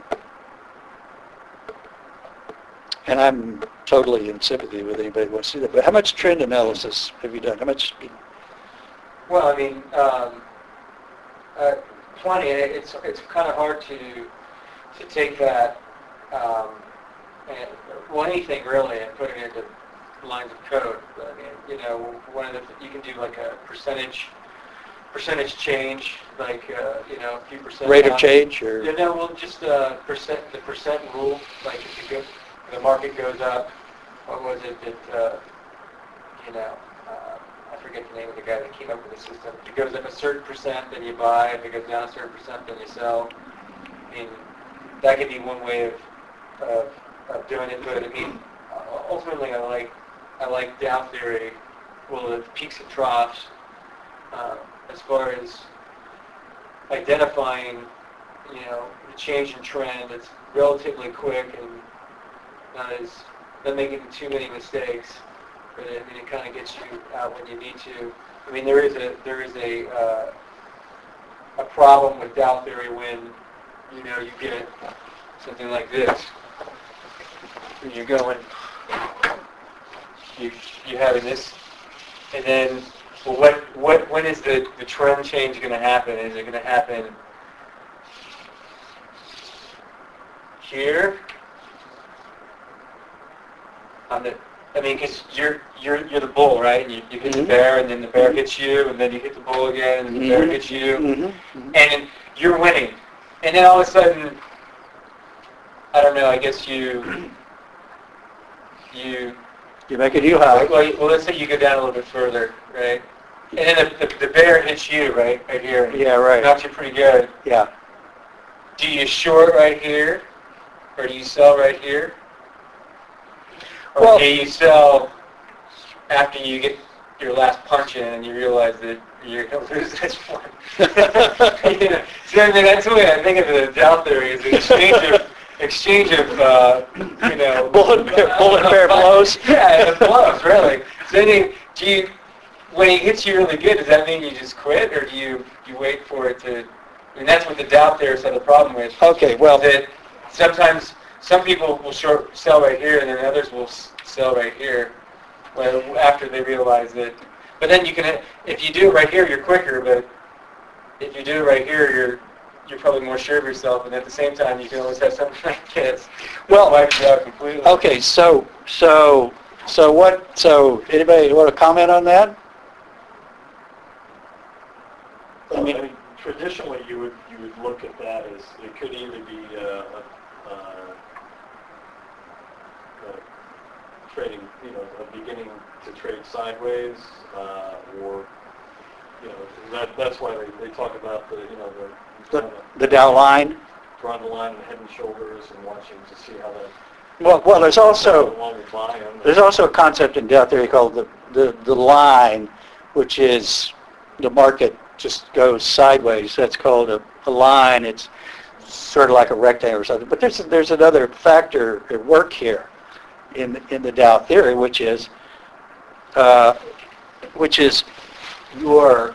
and I'm totally in sympathy with anybody who wants to do that. But how much trend analysis have you done? How much? Well, I mean, um, uh, plenty. It's it's kind of hard to to take that, um, and, well, anything really, and put it into lines of code. But, I mean, you know, one of the you can do like a percentage percentage change, like uh, you know, a few percent. Rate of down. change, or You know, well, just uh, percent the percent rule. Like if you go, the market goes up, what was it that uh, you know? Uh, I forget the name of the guy that came up with the system. If it goes up a certain percent, then you buy. If it goes down a certain percent, then you sell. I mean, that could be one way of, of, of doing it. But I mean, ultimately, I like I like Dow theory. Well, the peaks and troughs, uh, as far as identifying, you know, the change in trend. It's relatively quick and not as not making too many mistakes. But I mean, it kind of gets you out when you need to. I mean, there is a there is a uh, a problem with Dow theory when you know you get something like this. When you're going, you you having this, and then well, what what when is the the trend change going to happen? Is it going to happen here? on the, I mean, because you're, you're, you're the bull, right? And you, you hit the Mhm. bear, and then the bear hits you, and then you hit the bull again, and then the bear Mhm. hits you, Mhm. and then you're winning. And then all of a sudden, I don't know, I guess you, you, You make a new high. well, well, let's say you go down a little bit further, right? And then the, the, the bear hits you, right, right here. and Yeah, right. Knocks you pretty good. Yeah. Do you short right here, or do you sell right here? Or Well- do you sell after you get your last punch in and you realize that you're going to lose this one? You know, so I mean, that's the way I think of the Dow theory, is an exchange of, exchange of, uh, you know... Bullet bear- bullet bear blows? Yeah, it blows, really. So then, do you, when he hits you really good, does that mean you just quit, or do you, you wait for it to... I mean, that's what the Dow theorists have the problem with. Okay, well, That sometimes some people will short sell right here, and then others will s- sell right here, well, after they realize that. But then you can, if you do it right here, you're quicker. But if you do it right here, you're you're probably more sure of yourself. And at the same time, you can always have something like this that Well, wipes you out completely. okay, so, so, so what, so anybody want to comment on that? Well, I mean, traditionally, you would, you would look at that as, it could either be uh, a, uh, a trading, you know, a beginning to trade sideways, uh, or, you know, that, that's why they, they talk about the, you know, the... The, the Dow line? Drawing the line in the head and shoulders and watching to see how that... Well, well, there's also, Along with volume. there's also a concept in Dow theory called the, the, the line, which is the market just goes sideways. That's called a, a line. It's sort of like a rectangle or something. But there's, there's another factor at work here in, in the Dow theory, which is, uh, which is your,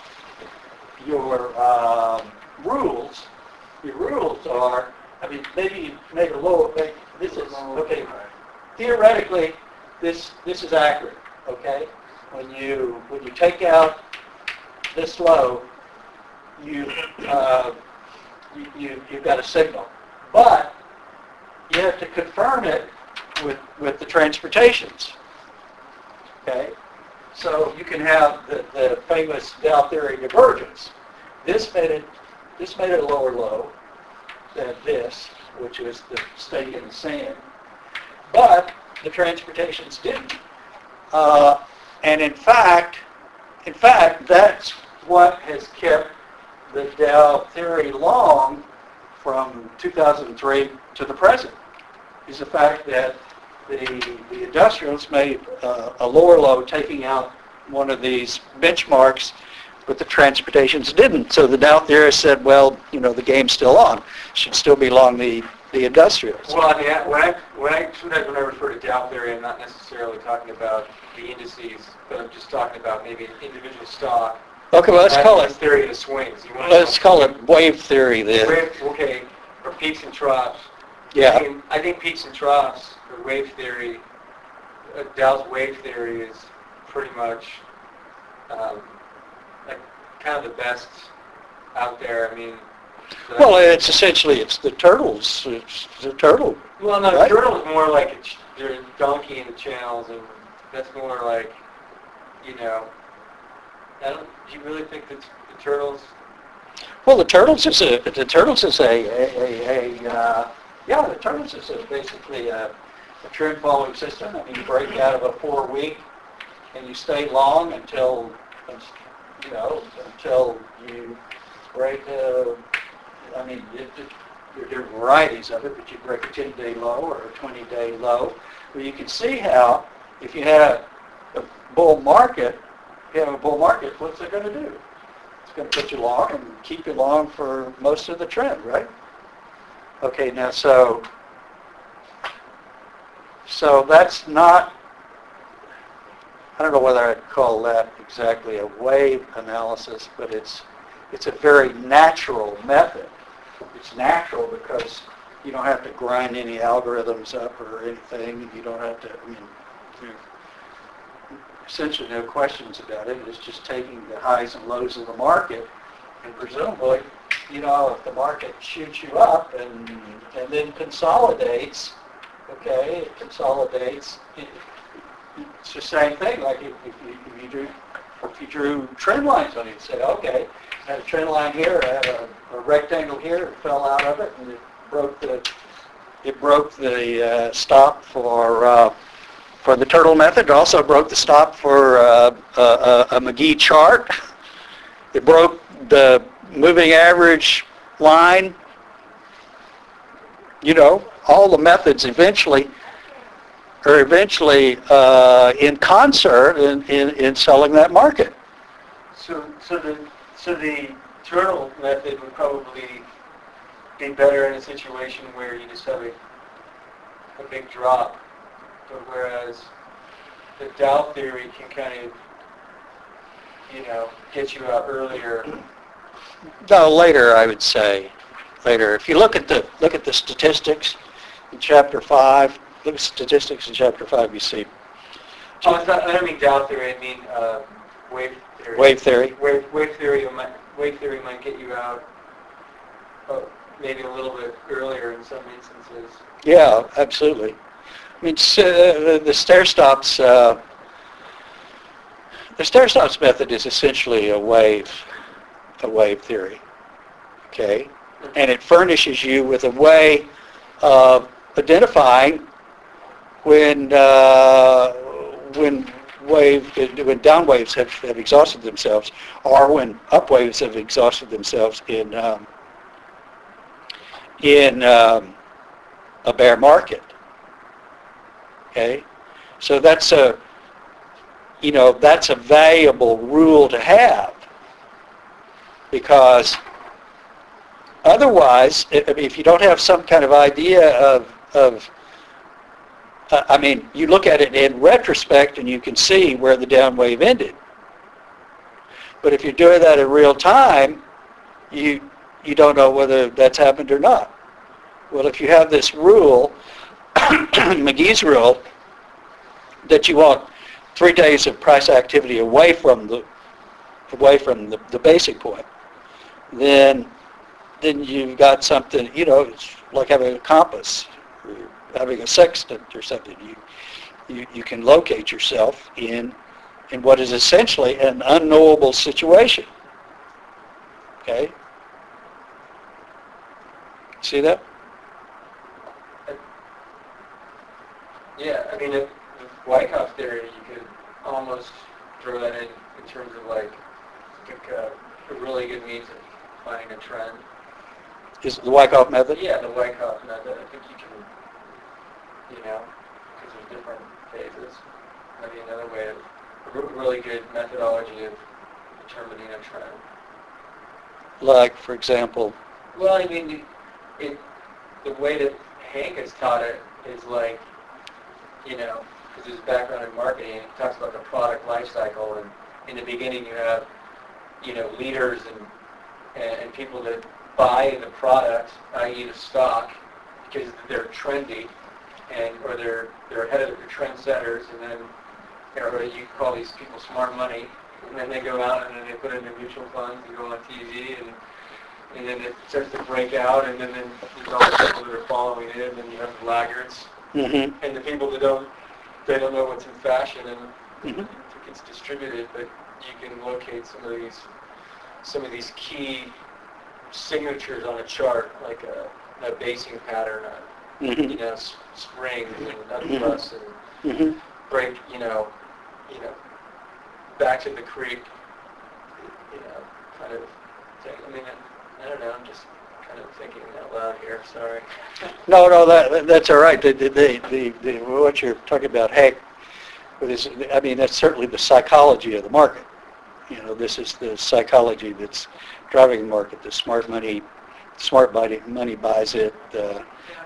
your um, rules. Your rules are, I mean, maybe you make a low, make, this is, okay, theoretically, this, this is accurate, okay? When you, when you take out this low, you, uh, you, you, you've got a signal. But you have to confirm it with, with the transportations, okay? So you can have the, the famous Dow theory divergence. This made it, this made it a lower low than this, which is the stake in the sand. But the transportations didn't. Uh, and in fact, in fact, that's what has kept the Dow theory long from two thousand three to the present, is the fact that the, the industrials made uh, a lower low taking out one of these benchmarks, but the transportations didn't. So the Dow theorists said, well, you know, the game's still on. Should still be long the, the industrials. Well, I mean, I- when I, when I, sometimes when I refer to Dow theory, I'm not necessarily talking about the indices, but I'm just talking about maybe an individual stock. Okay, well, let's That's call the it, theory of the swings. You want let's call it wave theory then. Wave, okay, or peaks and troughs. Yeah. I mean, I think peaks and troughs, or wave theory, uh, Dow's wave theory is pretty much um, like kind of the best out there. I mean, the- Well, it's essentially, it's the turtles, it's the turtle. well, no, right? turtle is more like a ch- they're donkey in the channels, and that's more like, you know, I don't. Do you really think that the turtles? Well, the turtles is a, the turtles is a, a, a, a uh, yeah, the turtles is a, basically a, a trend following system. I mean, you break out of a four week and you stay long until, you know, until you break a, I mean, it, it, there are different varieties of it, but you break a ten day low or a twenty day low. Well, you can see how if you have a bull market, if you have a bull market, what's it going to do? It's going to put you long and keep you long for most of the trend, right? Okay, now so, so that's not, I don't know whether I'd call that exactly a wave analysis, but it's, it's a very natural method. It's natural because you don't have to grind any algorithms up or anything. You don't have to, I mean, you know, essentially no questions about it. It's just taking the highs and lows of the market, and presumably, you know, if the market shoots you up and and then consolidates, okay, it consolidates. It- It's the same thing, like if, if you, if you drew, if you drew trend lines on it, you'd say, okay, I had a trend line here, I had a, a rectangle here, it fell out of it, and it broke the, it broke the uh, stop for, uh, for the turtle method. It also broke the stop for uh, a, a, a McGee chart. It broke the moving average line. You know, all the methods eventually are eventually uh, in concert in, in, in selling that market. So, so the, so the turtle method would probably be better in a situation where you just have a, a big drop, but whereas the Dow theory can kind of, you know, get you out earlier. No, later, I would say, later. If you look at the look at the statistics in chapter five, look at statistics in chapter five, you see Oh, it's not, I don't mean Dow theory. I mean uh, wave theory. wave theory. Wave, wave theory might wave theory might get you out uh, maybe a little bit earlier in some instances. Yeah, absolutely. I mean, s- uh, the, the stair stops. Uh, the stair stops method is essentially a wave, a wave theory. Okay, and it furnishes you with a way of identifying when uh, when wave when down waves have, have exhausted themselves, or when up waves have exhausted themselves in um, in um, a bear market. Okay, so that's a you know that's a valuable rule to have, because otherwise, if if you don't have some kind of idea of of Uh, I mean, you look at it in retrospect and you can see where the down wave ended. But if you're doing that in real time, you you don't know whether that's happened or not. Well, if you have this rule, McGee's rule, that you want three days of price activity away from the away from the, the basic point, then then you've got something. You know, it's like having a compass, or having a sextant or something. You, you you can locate yourself in in what is essentially an unknowable situation. Okay? See that? Yeah, I mean, if, if Wyckoff theory, you could almost throw that in in terms of like, like a, a really good means of finding a trend. Is it the Wyckoff method? Yeah, the Wyckoff method. I think you can, you know, because there's different phases. Maybe another way of a re- really good methodology of determining a trend. Like, for example, Well, I mean, it, the way that Hank has taught it is like, you know, because his background in marketing, he talks about the product life cycle, and in the beginning you have, you know, leaders and, and, and people that buy the product, that is the stock, because they're trendy, and or they're they're ahead of the trendsetters, and then, or you call these people smart money, and then they go out and then they put it into mutual funds and go on T V, and and then it starts to break out, and then, then there's all the people that are following it, and then you have the laggards, mm-hmm, and the people that don't, they don't know what's in fashion, and mm-hmm, it gets distributed, but you can locate some of these, some of these key signatures on a chart, like a, a basing pattern, a, you mm-hmm, know, s- springs and nut thrusts, and mm-hmm. break, you know, you know, back to the creek, you know, kind of thing. I mean, I, I don't know, I'm just kind of thinking out loud here, sorry. No, no, that that's all right. The, the, the, the, what you're talking about, Hank, is, I mean, that's certainly the psychology of the market. You know, this is the psychology that's driving the market. The smart money, smart money, money buys it. Uh,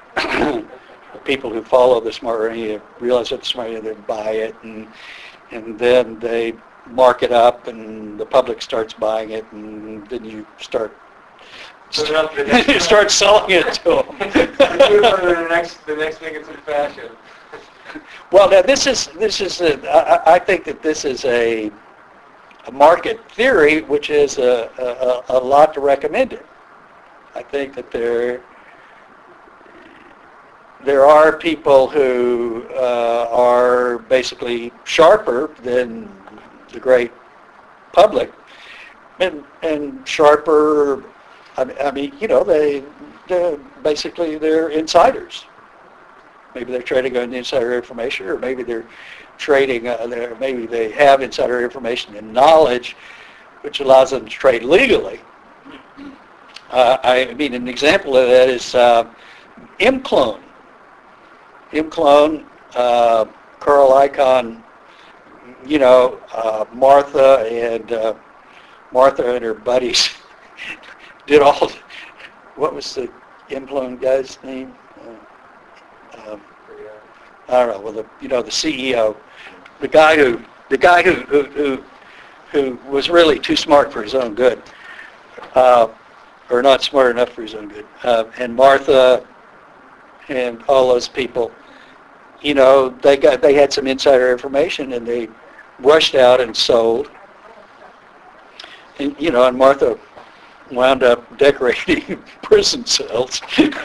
the people who follow the smart money realize that the smart money, they buy it, and and then they mark it up, and the public starts buying it, and then you start So now the next- you start selling it to them. the next, the next thing is in fashion. Well, now this is this is a, I, I think that this is a, a market theory, which is a, a, a lot to recommend it. I think that there there are people who uh, are basically sharper than the great public, and and sharper. I mean, I mean you know, they they're basically they're insiders. Maybe they're trading on insider information, or maybe they're trading. Uh, they're, maybe they have insider information and knowledge, which allows them to trade legally. Uh, I mean, an example of that is uh, ImClone. ImClone, uh, Carl Icahn, you know, uh, Martha and uh, Martha and her buddies did all. What was the ImClone guy's name? Uh, um, I don't know. Well, the you know the C E O, the guy who the guy who who who, who was really too smart for his own good. Uh, or not smart enough for his own good. Uh, and Martha and all those people, you know, they got they had some insider information and they rushed out and sold. And you know, and Martha wound up decorating prison cells.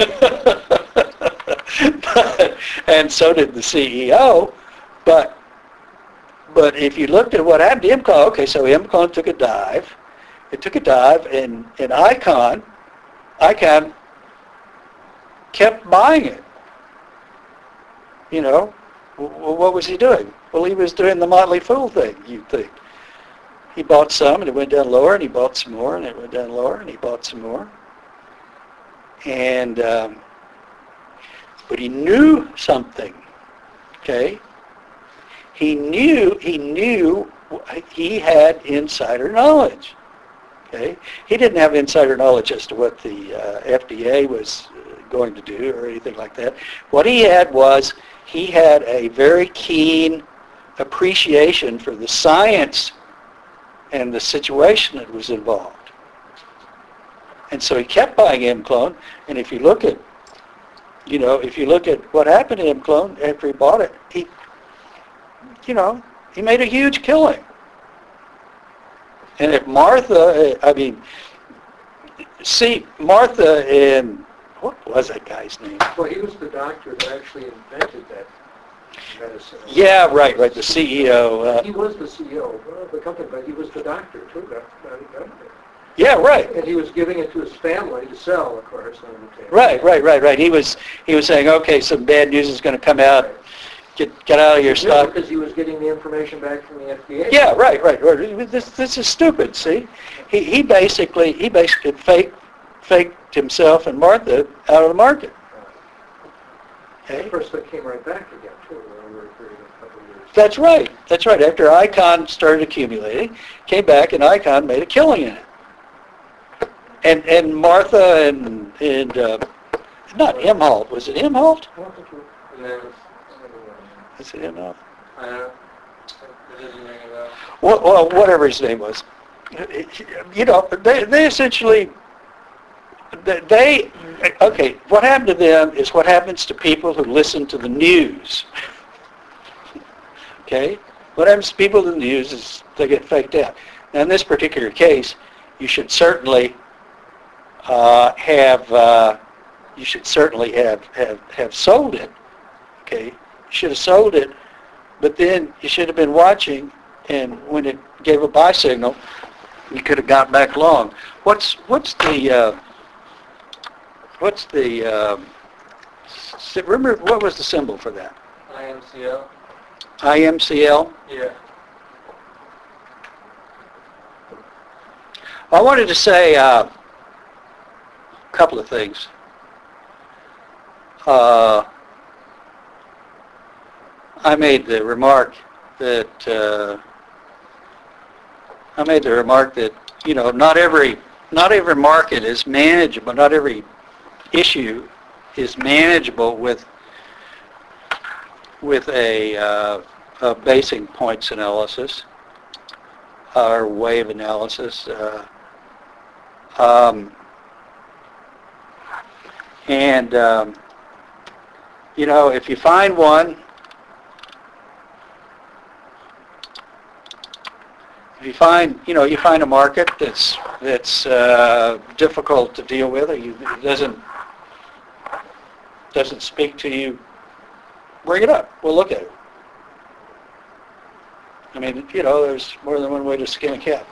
But, and so did the C E O. But but if you looked at what happened to ImClone, okay, so ImClone took a dive. It took a dive, and, and Icahn, Icahn kept buying it. You know, w- what was he doing? Well, he was doing the Motley Fool thing, you'd think. He bought some, and it went down lower, and he bought some more, and it went down lower, and he bought some more. And, um, but he knew something, okay? He knew, he knew he had insider knowledge. Okay. He didn't have insider knowledge as to what the uh, F D A was uh, going to do or anything like that. What he had was he had a very keen appreciation for the science and the situation that was involved. And so he kept buying ImClone, and if you look at, you know, if you look at what happened to ImClone after he bought it, he, you know, he made a huge killing. And if Martha, I mean, see, Martha and, what was that guy's name? Well, he was the doctor that actually invented that medicine. Yeah, right, right, the C E O. Uh, He was the C E O of the company, but he was the doctor too. That, that, that, yeah, right. and he was giving it to his family to sell, of course. On the table. Right, right, right, right. He was he was saying, okay, some bad news is going to come out. Get get out of your Yeah, stock. because he was getting the information back from the F D A. Yeah, right, right, right. This this is stupid. See, he he basically he basically faked faked himself and Martha out of the market. Okay. Of course, that came right back again too over a period of a couple of years. That's right. That's right. After Icahn started accumulating, came back and Icahn made a killing in it. And and Martha and and uh, not Imholt. Was it Imholt? I don't think you. And then, Is it Imholt? I don't know. It doesn't ring a bell. Well, well, whatever his name was. You know, they they essentially they okay. What happened to them is what happens to people who listen to the news. Okay, what happens to people in the news is they get faked out. Now, in this particular case, you should certainly uh, have uh, you should certainly have, have have sold it. Okay, you should have sold it, but then you should have been watching, and when it gave a buy signal, you could have got back long. What's what's the uh, what's the um, s- remember what was the symbol for that? I M C L? I M C L. Yeah. I wanted to say uh, a couple of things. Uh, I made the remark that uh, I made the remark that you know not every not every market is manageable. Not every issue is manageable with with a, uh, a basing points analysis or wave analysis. Uh, um, and um, you know, if you find one. If you find, you know, you find a market that's that's uh, difficult to deal with, or you, it doesn't doesn't speak to you, bring it up. We'll look at it. I mean, you know, there's more than one way to skin a cat.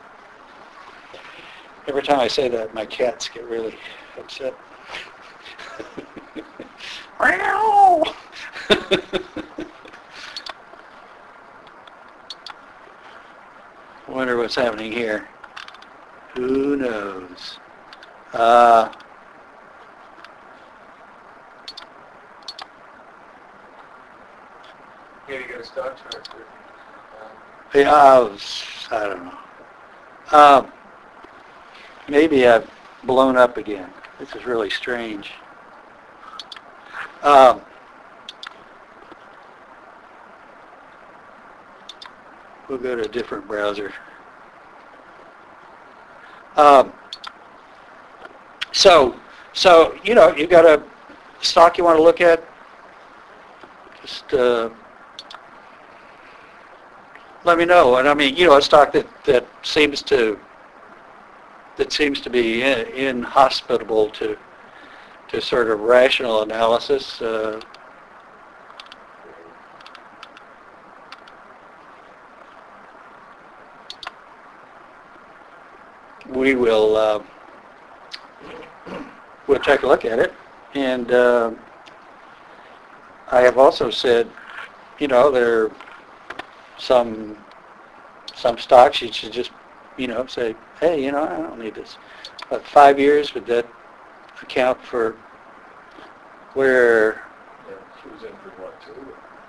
Every time I say that, my cats get really upset. Meow! Wonder what's happening here. Who knows? Uh, Maybe you got a stock chart. Or, um, yeah, I, was, I don't know. Um, maybe I've blown up again. This is really strange. Um, we'll go to a different browser. Um, so, so you know, you got a stock you want to look at. Just uh, let me know. And I mean, you know, a stock that that seems to that seems to be in, inhospitable to to sort of rational analysis. Uh, we will uh, we'll take a look at it, and uh, I have also said, you know, there are some some stocks you should just, you know, say, hey, you know, I don't need this. But five years, would that account for where? Yeah, she was in for what, two?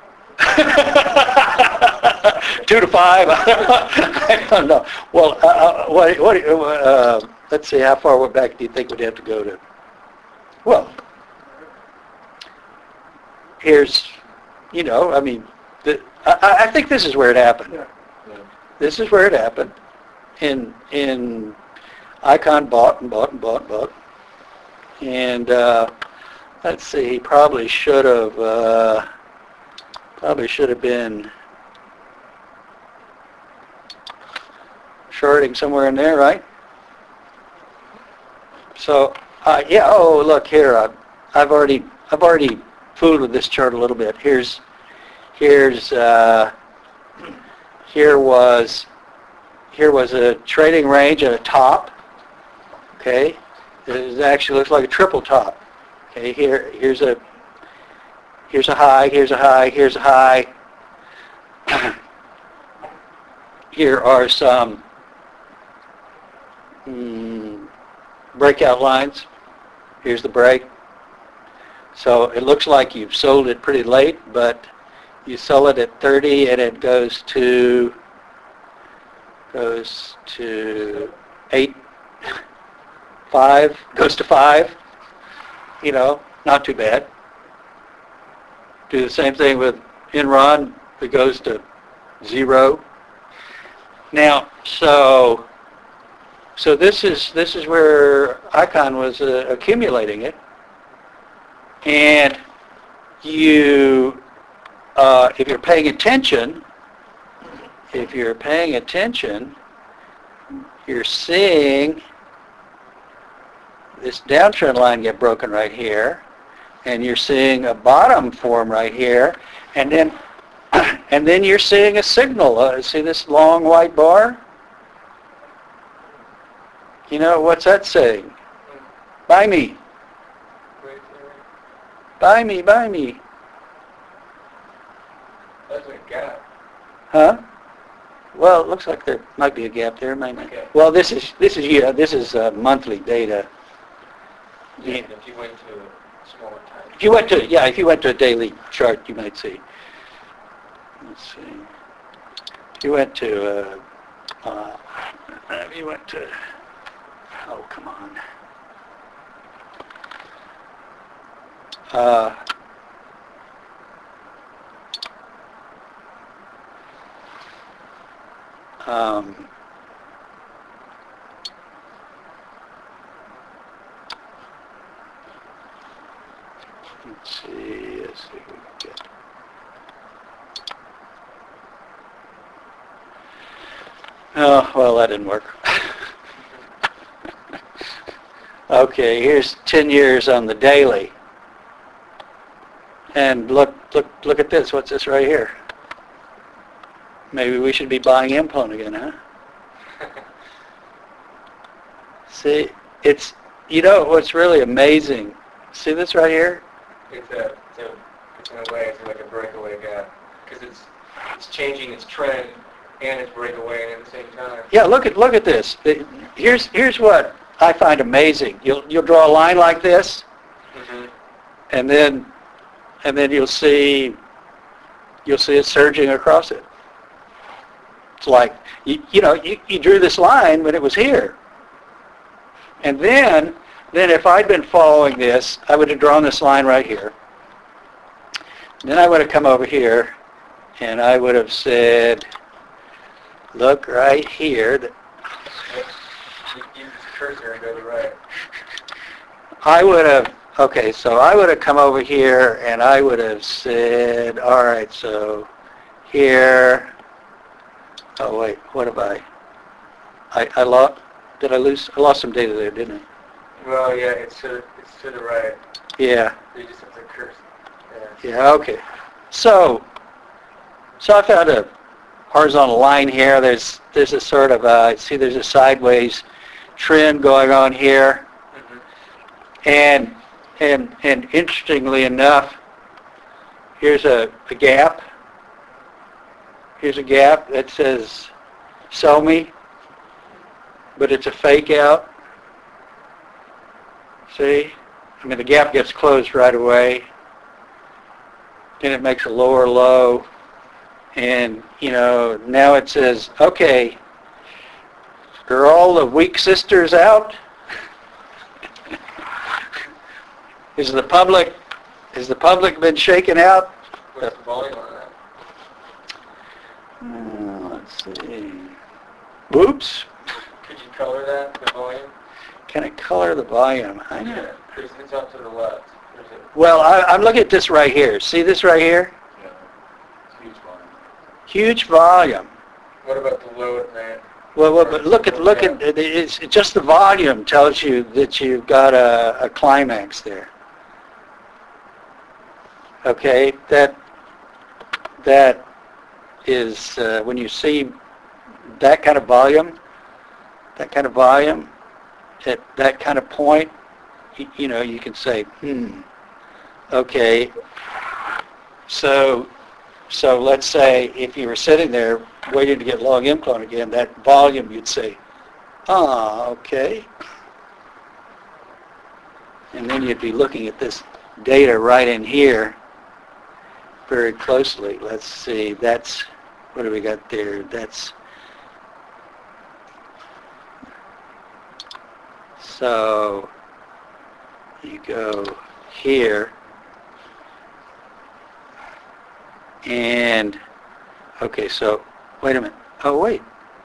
Two to five? I don't know. Well, uh, uh, what, what, uh, let's see, how far back do you think we'd have to go to? Well, here's, you know, I mean, the, I, I think this is where it happened. Yeah. This is where it happened. In, in Icon bought and bought and bought and bought. And uh, let's see, he probably should have, uh, probably should have been shorting somewhere in there, right? So, uh, yeah. Oh, look here. I've, I've already, I've already fooled with this chart a little bit. Here's, here's, uh, here was, here was a trading range at a top. Okay, it actually looks like a triple top. Okay, here, here's a, here's a high, here's a high, here's a high. Here are some mm, breakout lines. Here's the break. So it looks like you've sold it pretty late, but you sell it at thirty and it goes to goes to eight, five, goes to five. You know, not too bad. Do the same thing with Enron. It goes to zero. Now, so so this is this is where Icon was uh, accumulating it, and you, uh, if you're paying attention, if you're paying attention, you're seeing this downtrend line get broken right here, and you're seeing a bottom form right here, and then and then you're seeing a signal. Uh, see this long white bar? You know, what's that saying? Buy me. right there. Buy me, buy me. That's a gap. Huh? Well, it looks like there might be a gap there, might not. Okay. Well, this is this is yeah, this is uh, monthly data. Yeah, Yeah. if you went to a smaller time. If you went to yeah, if you went to a daily chart, you might see. Let's see. If you went to uh, uh, if you went to oh come on. Uh, um, let's see, let's see what we can get. Oh, well, that didn't work. Okay, here's ten years on the daily. And look, look, look at this. What's this right here? Maybe we should be buying Impone again, huh? See, it's, you know what's really amazing? See this right here? It's a, it's a, it's in a way, it's like a breakaway gap. Because it's, it's changing its trend and it's breakaway at the same time. Yeah, look at, look at this. The- Here's, here's what I find amazing. You'll, you'll draw a line like this, Mm-hmm. and then, and then you'll see, you'll see it surging across it. It's like, you, you know, you, you drew this line when it was here. And then, then if I'd been following this, I would have drawn this line right here. Then I would have come over here, and I would have said, look right here. that- You use the cursor and go to the right. I would have, okay, so I would have come over here, and I would have said, all right, so here, oh wait, what have I, I, I lost, did I lose, I lost some data there, didn't I? Well, yeah, it's to, it's to the right. Yeah, You just have to curse. Yeah. yeah, okay. So, so I found a horizontal line here. There's, there's a sort of, uh, see there's a sideways trend going on here. Mm-hmm. And, and, and interestingly enough, here's a, a gap. Here's a gap that says, sell me, but it's a fake out. See? I mean, the gap gets closed right away. Then it makes a lower low. And, you know, now it says, okay, are all the weak sisters out? Is the public, has the public been shaken out? What's the volume on that? Uh, let's see. Whoops. Could you color that, the volume? Can I color the volume? I know. Yeah, there's, it's up to the left. There's a, Well, I, I'm looking at this right here. See this right here? Yeah, it's huge volume. Huge volume. what about the load, man? Well, well, but look at, look at, it's just the volume tells you that you've got a, a climax there. Okay, that, that is, uh, when you see that kind of volume, that kind of volume, at that kind of point, you, you know, you can say, hmm, okay, so, so let's say if you were sitting there waiting to get long Impone again, that volume, you'd say, ah, okay. And then you'd be looking at this data right in here very closely. Let's see, that's, what do we got there? That's, so you go here, and, okay, so, wait a minute. Oh, wait.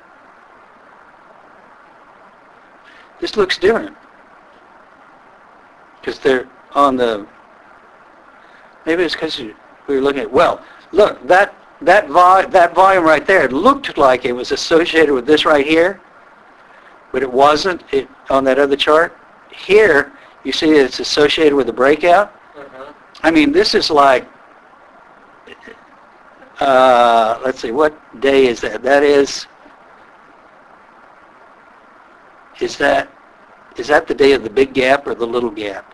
This looks different. Because they're on the, maybe it's because we were looking at, well, look, that, that, vol, that volume right there, it looked like it was associated with this right here, but it wasn't it, on that other chart. Here, you see it's associated with the breakout. Mm-hmm. I mean, this is like, uh, let's see, what day is that? That is, is that, is that the day of the big gap or the little gap?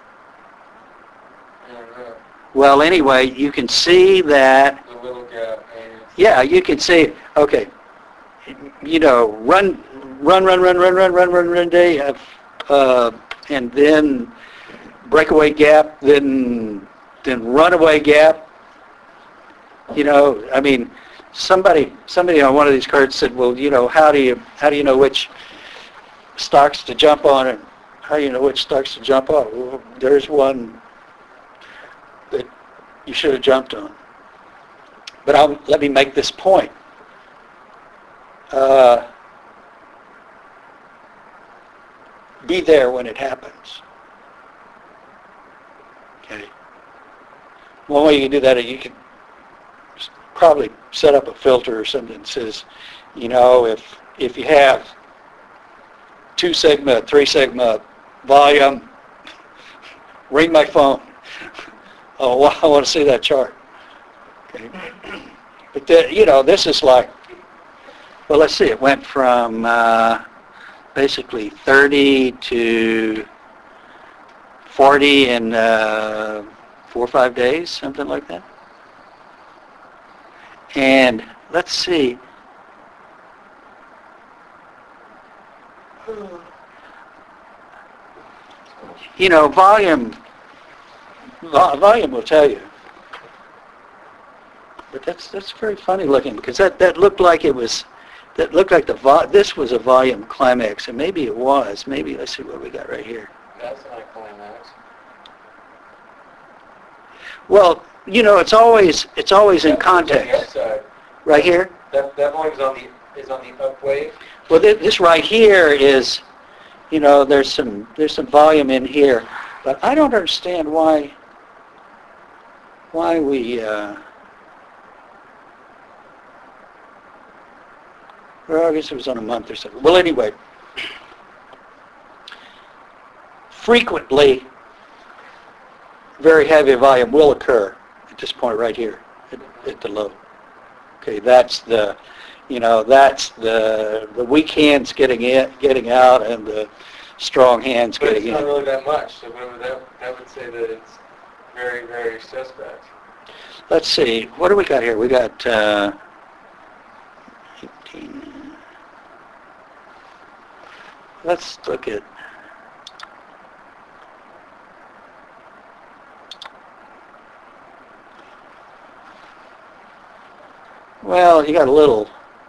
I don't know. Well, anyway, you can see that, The little gap. And yeah, you can see, okay, you know, run, run, run, run, run, run, run, run, run day, of, uh, and then breakaway gap, then, then runaway gap. You know, I mean, somebody, somebody on one of these cards said, well, you know, how do you, how do you know which stocks to jump on, and how do you know which stocks to jump on? Well, there's one that you should have jumped on. But I'll, let me make this point. Uh, be there when it happens. Okay. One way you can do that is you can probably set up a filter or something that says, you know, if if you have two sigma, three sigma volume, ring my phone. Oh, well, I want to see that chart. Okay. But, the, you know, this is like, well, let's see, it went from uh, basically thirty to forty in uh, four or five days, something like that. And let's see. You know, volume, vo- volume will tell you. But that's that's very funny looking because that, that looked like it was, that looked like the vo- this was a volume climax, and maybe it was. Maybe let's see what we got right here. That's not a climax. Well, you know, it's always it's always in That one's on the context. upside. Right here. That that volume's on the is on the up wave. Well, thi- this right here is, you know, there's some there's some volume in here, but I don't understand why why we. Uh, Well, I guess it was on a month or something. Well, anyway, frequently, very heavy volume will occur at this point right here, at, at the low. Okay, that's the, you know, that's the the weak hands getting in, getting out, and the strong hands But it's getting not in. really that much, so that would, that, that would say that it's very, very suspect. Let's see, what do we got here? We got uh, eighteen. Let's look at. Well, you got a little.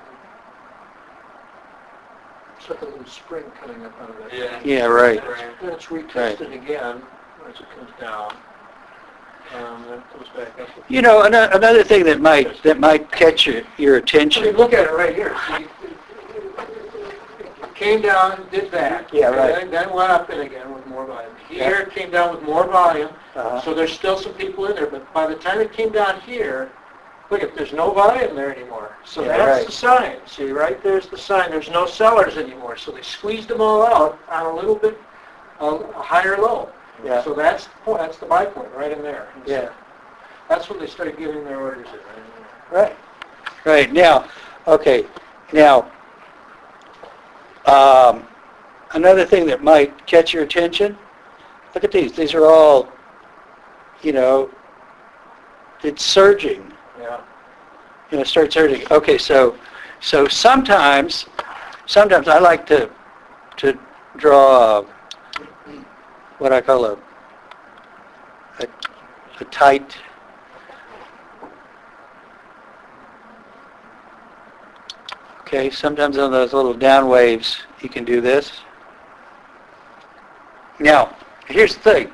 It's like a little spring coming up out of that. Yeah. Yeah, right. Then it's retested again as it comes down. Um, then it comes back up. You know, ano- another thing that might that might catch your, your So you attention. look at it right here. See, it came down, did that. Yeah, right. Then, then went up and again with more volume. Here it came down with more volume. Uh-huh. So there's still some people in there, but by the time it came down here, look, if there's no volume there anymore. So Yeah, that's right. the sign. See, right there's the sign. There's no sellers anymore. So they squeezed them all out on a little bit, a, a higher low. Yeah. So that's the point. That's the buy point right in there. And so Yeah. That's when they started giving their orders in. Right in there. Right. Right. Now, okay. Now, um, another thing that might catch your attention. Look at these. These are all, you know, it's surging. Yeah. You know, start surging. Okay, so so sometimes sometimes I like to to draw a, what I call a a, a tight okay, sometimes on those little down waves you can do this. Now, here's the thing.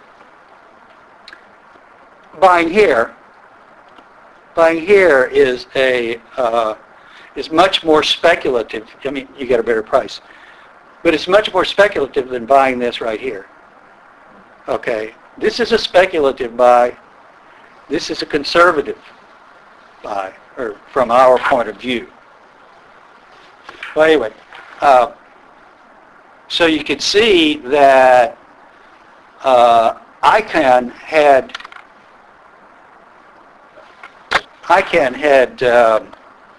Buying here Buying here is a uh, is much more speculative. I mean, you get a better price, but it's much more speculative than buying this right here. Okay, this is a speculative buy. This is a conservative buy, or from our point of view. Well, anyway, uh, so you can see that uh, ICANN had. ICANN had, um,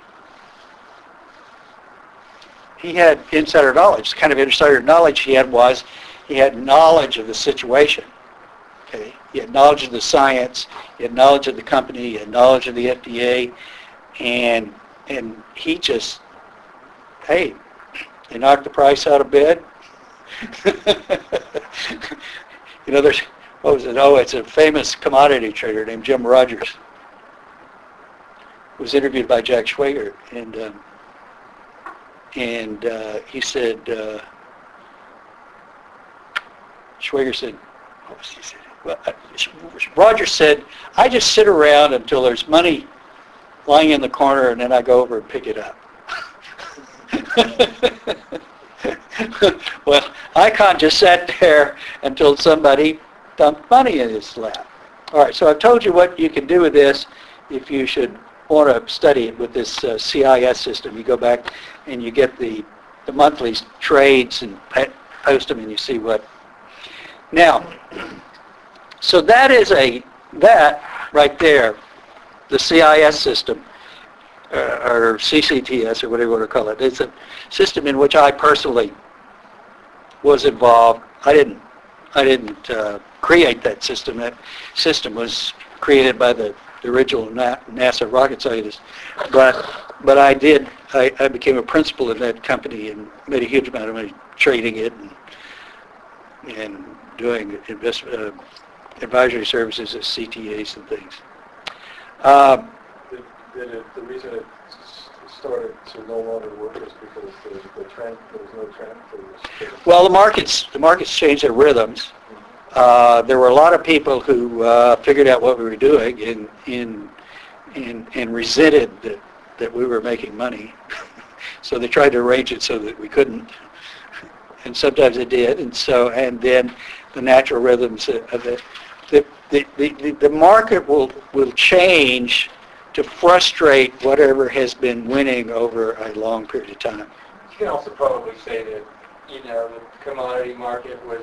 he had insider knowledge. The kind of insider knowledge he had was, he had knowledge of the situation. Okay, he had knowledge of the science, he had knowledge of the company, he had knowledge of the F D A, and and he just, hey, they knocked the price out of bed. You know, there's, what was it? Oh, it's a famous commodity trader named Jim Rogers. Was interviewed by Jack Schwager, and um, and uh, he said, uh, Schwager said, what was he saying? Well, uh, Roger said, I just sit around until there's money lying in the corner, and then I go over and pick it up. Well, ICANN just sat there until somebody dumped money in his lap. All right, so I've told you what you can do with this if you should want to study it with this uh, C I S system. You go back and you get the, the monthly trades and post them, and you see what. Now, so that is a, that right there, the C I S system, uh, or C C T S, or whatever you want to call it. It's a system in which I personally was involved. I didn't, I didn't uh, create that system. That system was created by the, the original Na- NASA rocket scientists. But, but I did, I, I became a principal in that company and made a huge amount of money trading it and, and doing invest, uh, advisory services as C T As and things. Um, Did, did it, the reason it s- started to no longer work is because the, the trend, there was no trend for this? Well, the markets, the markets changed their rhythms. Uh, there were a lot of people who uh, figured out what we were doing and, and, and, and resented that, that we were making money. So they tried to arrange it so that we couldn't. And sometimes they did. And so, and then the natural rhythms of it. The, the, the, the market will, will change to frustrate whatever has been winning over a long period of time. You can also probably say that, you know, the commodity market was,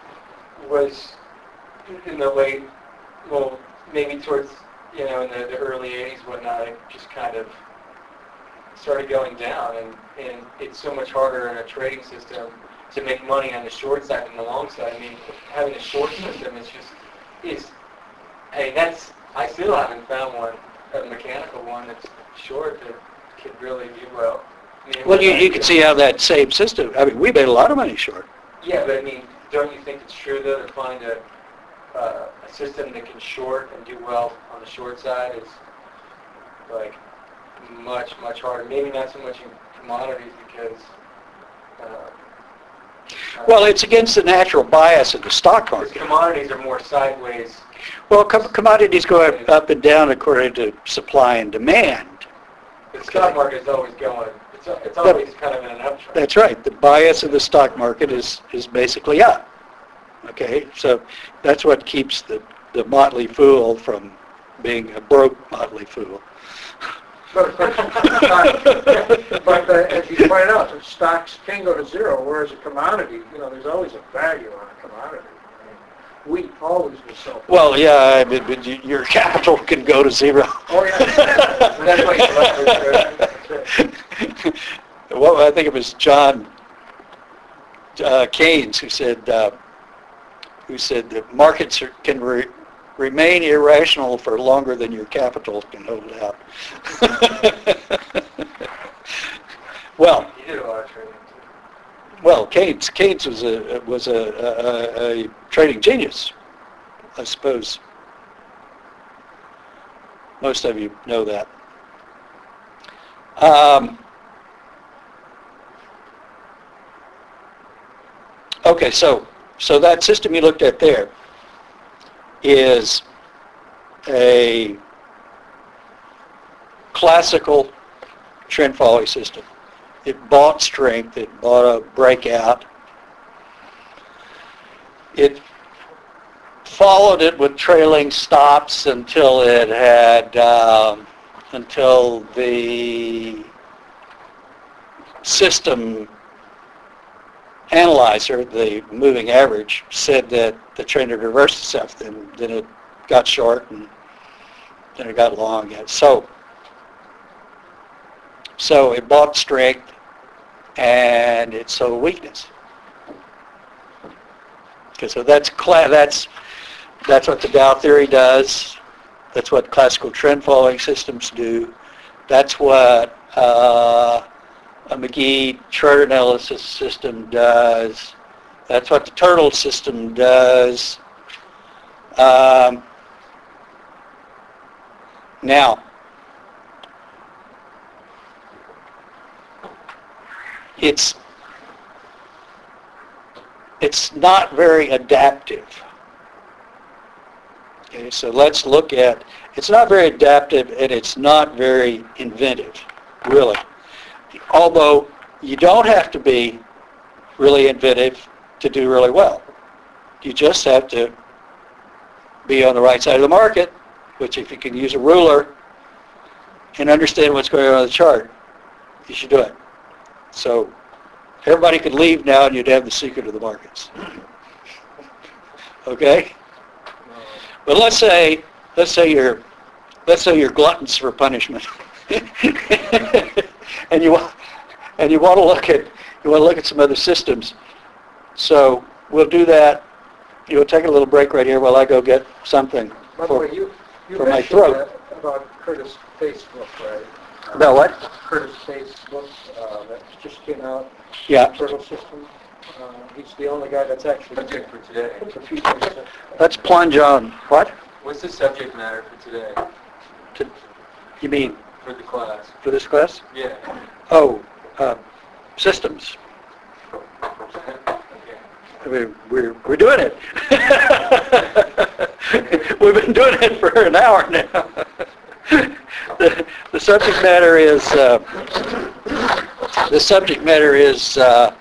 was in the late, well, maybe towards, you know, in the, the early eighties, whatnot, it just kind of started going down, and, and it's so much harder in a trading system to make money on the short side than the long side. I mean, having a short system is just, is, hey, that's, I still haven't found one, a mechanical one that's short that could really do well. I mean, Well, you, you can see how that same system, I mean, we made a lot of money short. Yeah, but I mean, don't you think it's true though to find a, uh, a system that can short and do well on the short side is like much, much harder. Maybe not so much in commodities because uh, Well, it's against the natural bias of the stock because market. commodities are more sideways. Well, com- commodities go up, up and down according to supply and demand. The stock market is always going. It's it's always kind of in an uptrend. That's right. The bias of the stock market is, is basically up. Okay, so that's what keeps the, the motley fool from being a broke motley fool. But of course, stock- but uh, as you pointed out, the stocks can go to zero, whereas a commodity, you know, there's always a value on a commodity. I mean, wheat always was so. Well, yeah, but, but you- your capital can go to zero. Oh, yeah. That's why you like it. Well, I think it was John uh, Keynes who said, uh, who said that markets are, can re- remain irrational for longer than your capital can hold out. Well, You did a lot of trading too. well, Keynes Keynes was a was a, a, a trading genius, I suppose. Most of you know that. Um, okay, so so that system you looked at there is a classical trend following system. It bought strength, it bought a breakout. It followed it with trailing stops until it had, um, until the system analyzer, the moving average, said that the trend had reversed itself. Then, then it got short and then it got long again. So, so it bought strength and it sold weakness. Okay, so that's cla- that's that's what the Dow theory does. That's what classical trend following systems do. That's what uh, a McGee chart analysis system does. That's what the Turtle system does. Um, now, it's it's not very adaptive. Okay, so let's look at, it's not very adaptive and it's not very inventive, really. Although you don't have to be really inventive to do really well. You just have to be on the right side of the market, which if you can use a ruler and understand what's going on in the chart, you should do it. So everybody could leave now and you'd have the secret of the markets. Okay? But let's say let's say you're, let's say you're gluttons for punishment. And you want, and you want to look at, you want to look at some other systems. So we'll do that. You'll take a little break right here while I go get something By the for, way, you, you for my mentioned throat. that about Curtis Faith's book, right? About what? Curtis Faith's book uh, that just came out, Yeah. Turtle System. Uh, he's the only guy that's actually Subject for today. put a few things in. Let's plunge on. What? What's the subject matter for today, To, you mean for the class? for this class? Yeah. Oh, uh, systems. Okay. I mean, we're, we're doing it. We've been doing it for an hour now. The, the subject matter is, uh, the subject matter is, uh,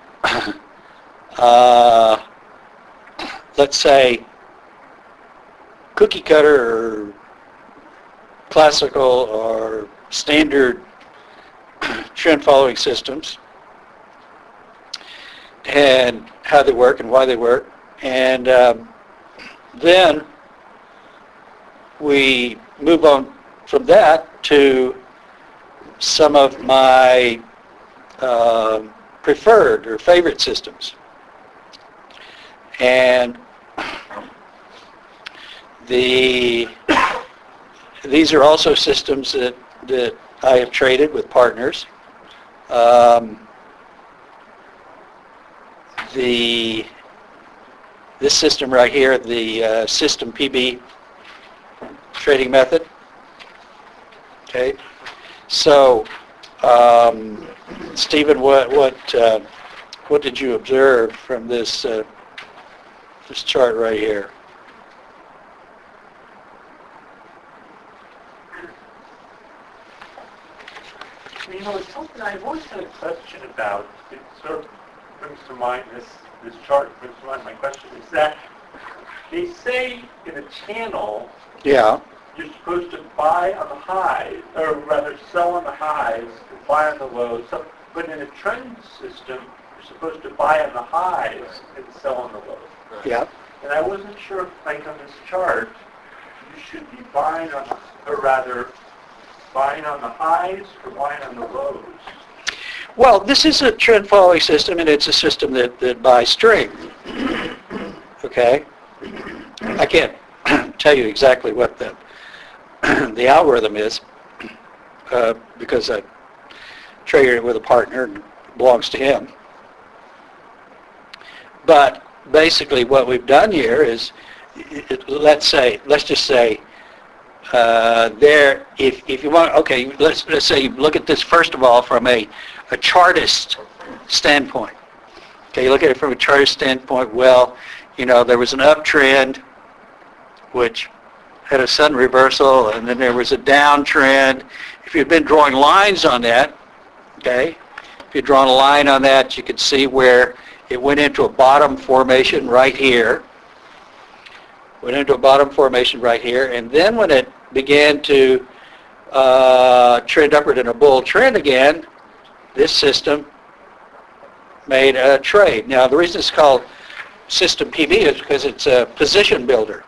uh, let's say, cookie cutter or classical or standard trend following systems, and how they work and why they work. And um, then we move on from that to some of my uh, preferred or favorite systems. And the these are also systems that, that I have traded with partners. Um, the this system right here, the uh, system P B trading method. Okay, so um, Stephen, what what uh, what did you observe from this uh, this chart right here? You know, it's something I've always had a question about. It sort of brings to mind this, this chart brings to mind my question is that they say in a channel Yeah. you're supposed to buy on the highs, or rather sell on the highs and buy on the lows. So, but in a trend system, you're supposed to buy on the highs and sell on the lows. Yeah. And I wasn't sure if, like on this chart, you should be buying on the, or rather, buying on the highs or buying on the lows. Well, this is a trend following system, and it's a system that, that buys string. Okay? I can't tell you exactly what the the algorithm is uh, because I traded it with a partner and it belongs to him. But basically what we've done here is, it, let's say, let's just say, uh, there, if, if you want, okay, let's, let's say you look at this first of all from a, a chartist standpoint. Okay, you look at it from a chartist standpoint, well, you know, there was an uptrend which had a sudden reversal, and then there was a downtrend. If you'd been drawing lines on that, okay, if you'd drawn a line on that, you could see where it went into a bottom formation right here, went into a bottom formation right here, and then when it began to uh, trend upward in a bull trend again, this system made a trade. Now, the reason it's called System P B is because it's a position builder.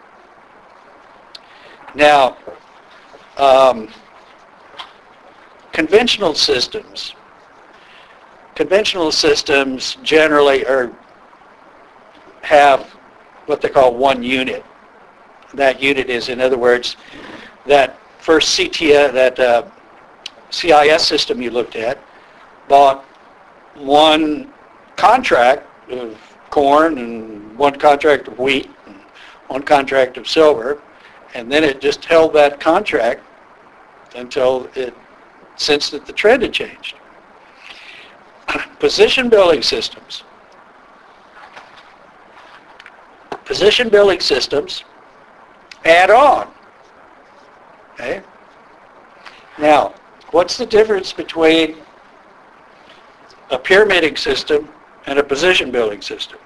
Now, um, conventional systems, conventional systems generally are have what they call one unit. That unit is, in other words, that first C T S, that uh, C I S system you looked at, bought one contract of corn and one contract of wheat and one contract of silver, and then it just held that contract until it sensed that the trend had changed. Position building systems. Position building systems add on. Okay? Now, what's the difference between a pyramiding system and a position building system?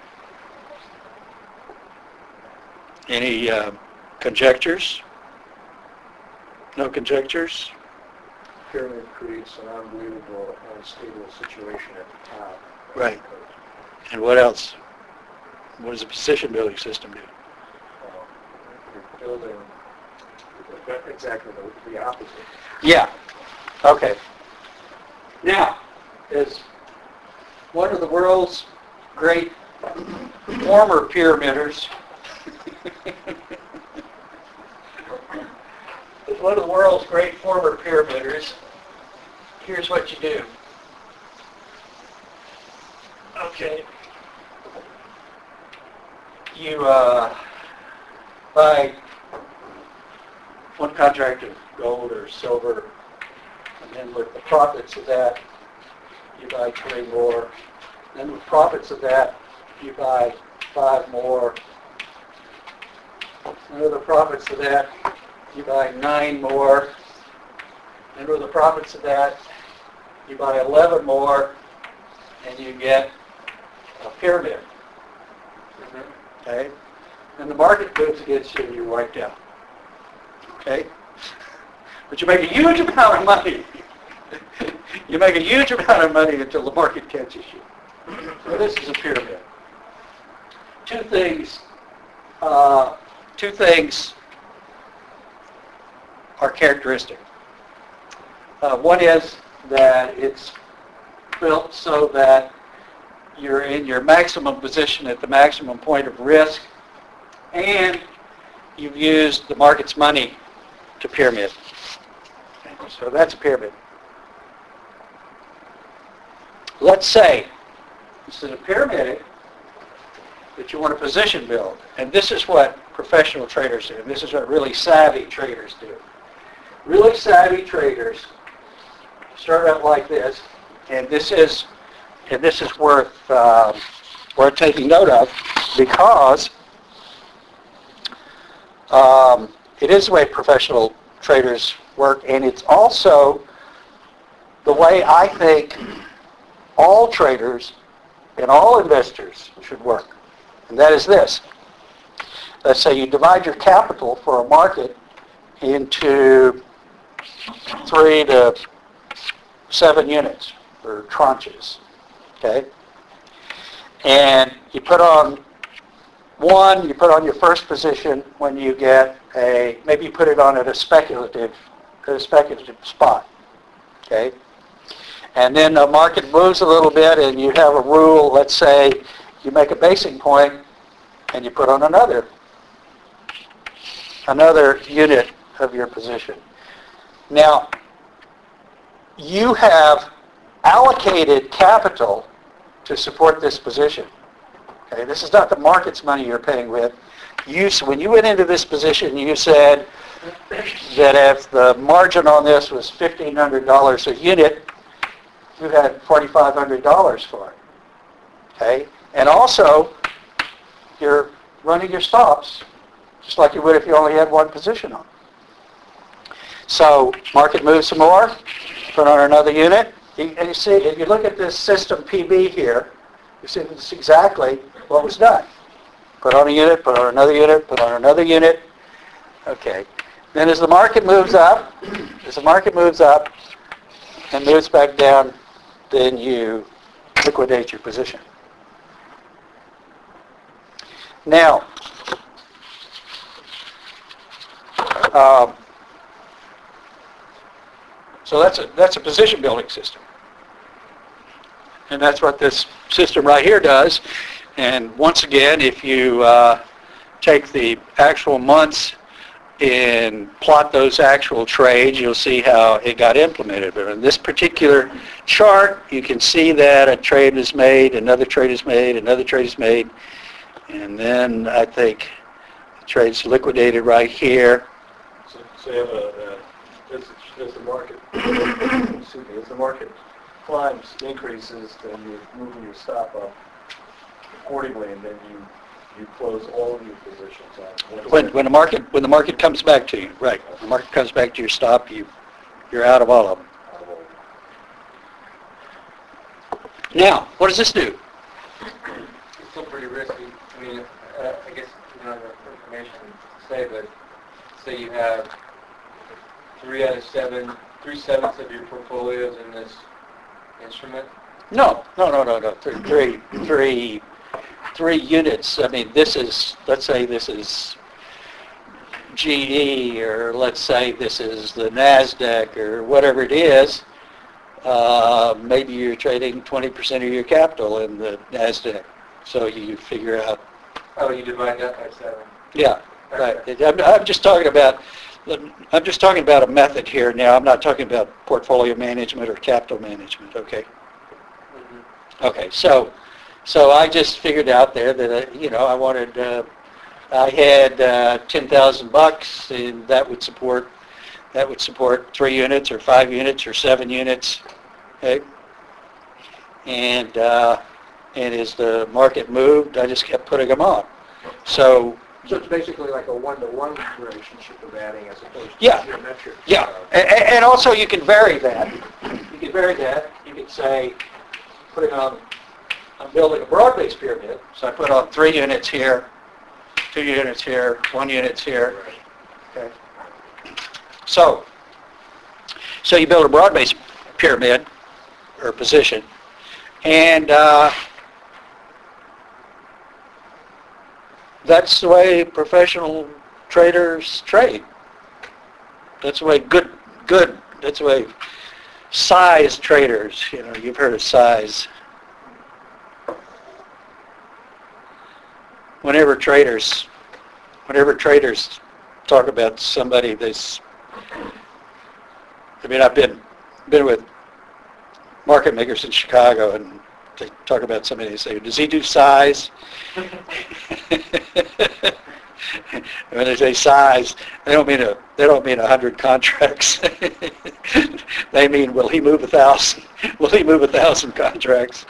Any uh, conjectures? No conjectures? Pyramid creates an unbelievable, unstable situation at the top. Right. And what else? What does a position building system do? Uh, building exactly the, the opposite. Yeah. Okay. Now, is one of the world's great former pyramiders, is one of the world's great former pyramiders, here's what you do. Okay. You uh, buy one contract of gold or silver, and then with the profits of that, you buy three more. Then with profits of that, you buy five more. And with the profits of that, you buy nine more. And with the profits of that, you buy eleven more, and you get a pyramid. Okay? And the market moves against you and you're wiped out. Okay? But you make a huge amount of money. You make a huge amount of money until the market catches you. So this is a pyramid. Two things, uh, two things are characteristic. Uh, one is that it's built so that you're in your maximum position at the maximum point of risk, and you've used the market's money to pyramid. Okay, so that's a pyramid. Let's say this is a pyramid that you want to position build, and this is what professional traders do, and this is what really savvy traders do. Really savvy traders start out like this, and this is and this is worth uh, worth taking note of, because um, it is the way professional traders work, and it's also the way I think all traders and all investors should work. And that is this. Let's say you divide your capital for a market into three to seven units, or tranches. Okay? And you put on one, you put on your first position when you get a, maybe you put it on at a speculative, at a speculative spot. Okay? And then the market moves a little bit and you have a rule, let's say you make a basing point and you put on another, another unit of your position. Now, you have allocated capital to support this position. Okay, this is not the market's money you're paying with. You, when you went into this position, you said that if the margin on this was fifteen hundred dollars a unit, you had forty-five hundred dollars for it. Okay, and also you're running your stops just like you would if you only had one position on. So market moves some more, put on another unit. You, and you see, if you look at this system P B here, you see this is exactly what was done. Put on a unit, put on another unit, put on another unit. Okay. Then as the market moves up, as the market moves up and moves back down, then you liquidate your position. Now, um, so that's a that's a position building system, and that's what this system right here does. And once again, if you uh, take the actual months and plot those actual trades, you'll see how it got implemented. But in this particular chart, you can see that a trade is made, another trade is made, another trade is made, and then I think the trade's liquidated right here. So, so you have a, uh, as, as the market, excuse me, as the market climbs, increases, then you're moving your stop up accordingly, and then you you close all of your positions on. When when the market when the market comes back to you, right? When the market comes back to your stop, you you're out of all of them. Now, what does this do? It's still pretty risky. I mean, uh, I guess you don't have enough information to say, but say you have three out of seven, three sevenths of your portfolios in this instrument. No, no, no, no, no. Three, three, three, three units. I mean, this is. Let's say this is G E, or let's say this is the NASDAQ, or whatever it is, uh, maybe you're trading twenty percent of your capital in the NASDAQ. So you figure out, Oh, you divide that by seven. yeah, right. I'm, I'm just talking about, I'm just talking about a method here now. I'm not talking about portfolio management or capital management, okay? Mm-hmm. Okay, so, so I just figured out there that, uh, you know, I wanted, uh, I had uh, ten thousand bucks, and that would support, that would support three units, or five units, or seven units, okay? And, uh, and as the market moved, I just kept putting them on. So, So it's basically like a one-to-one relationship of adding as opposed to Yeah. geometric. yeah, uh, and, and also you can vary that. You can vary that. You could say, putting on, I'm building a broad-based pyramid, so I put on three units here, two units here, one unit here. Okay. So, so you build a broad-based pyramid or position, and uh, that's the way professional traders trade. That's the way good, good. That's the way size traders. You know, you've heard of size. Whenever traders, whenever traders talk about somebody, they, s- I mean, I've been been with market makers in Chicago, and they talk about somebody, they say, does he do size? When they say size, they don't mean a they don't mean a hundred contracts. They mean, will he move a thousand? Will he move a thousand contracts?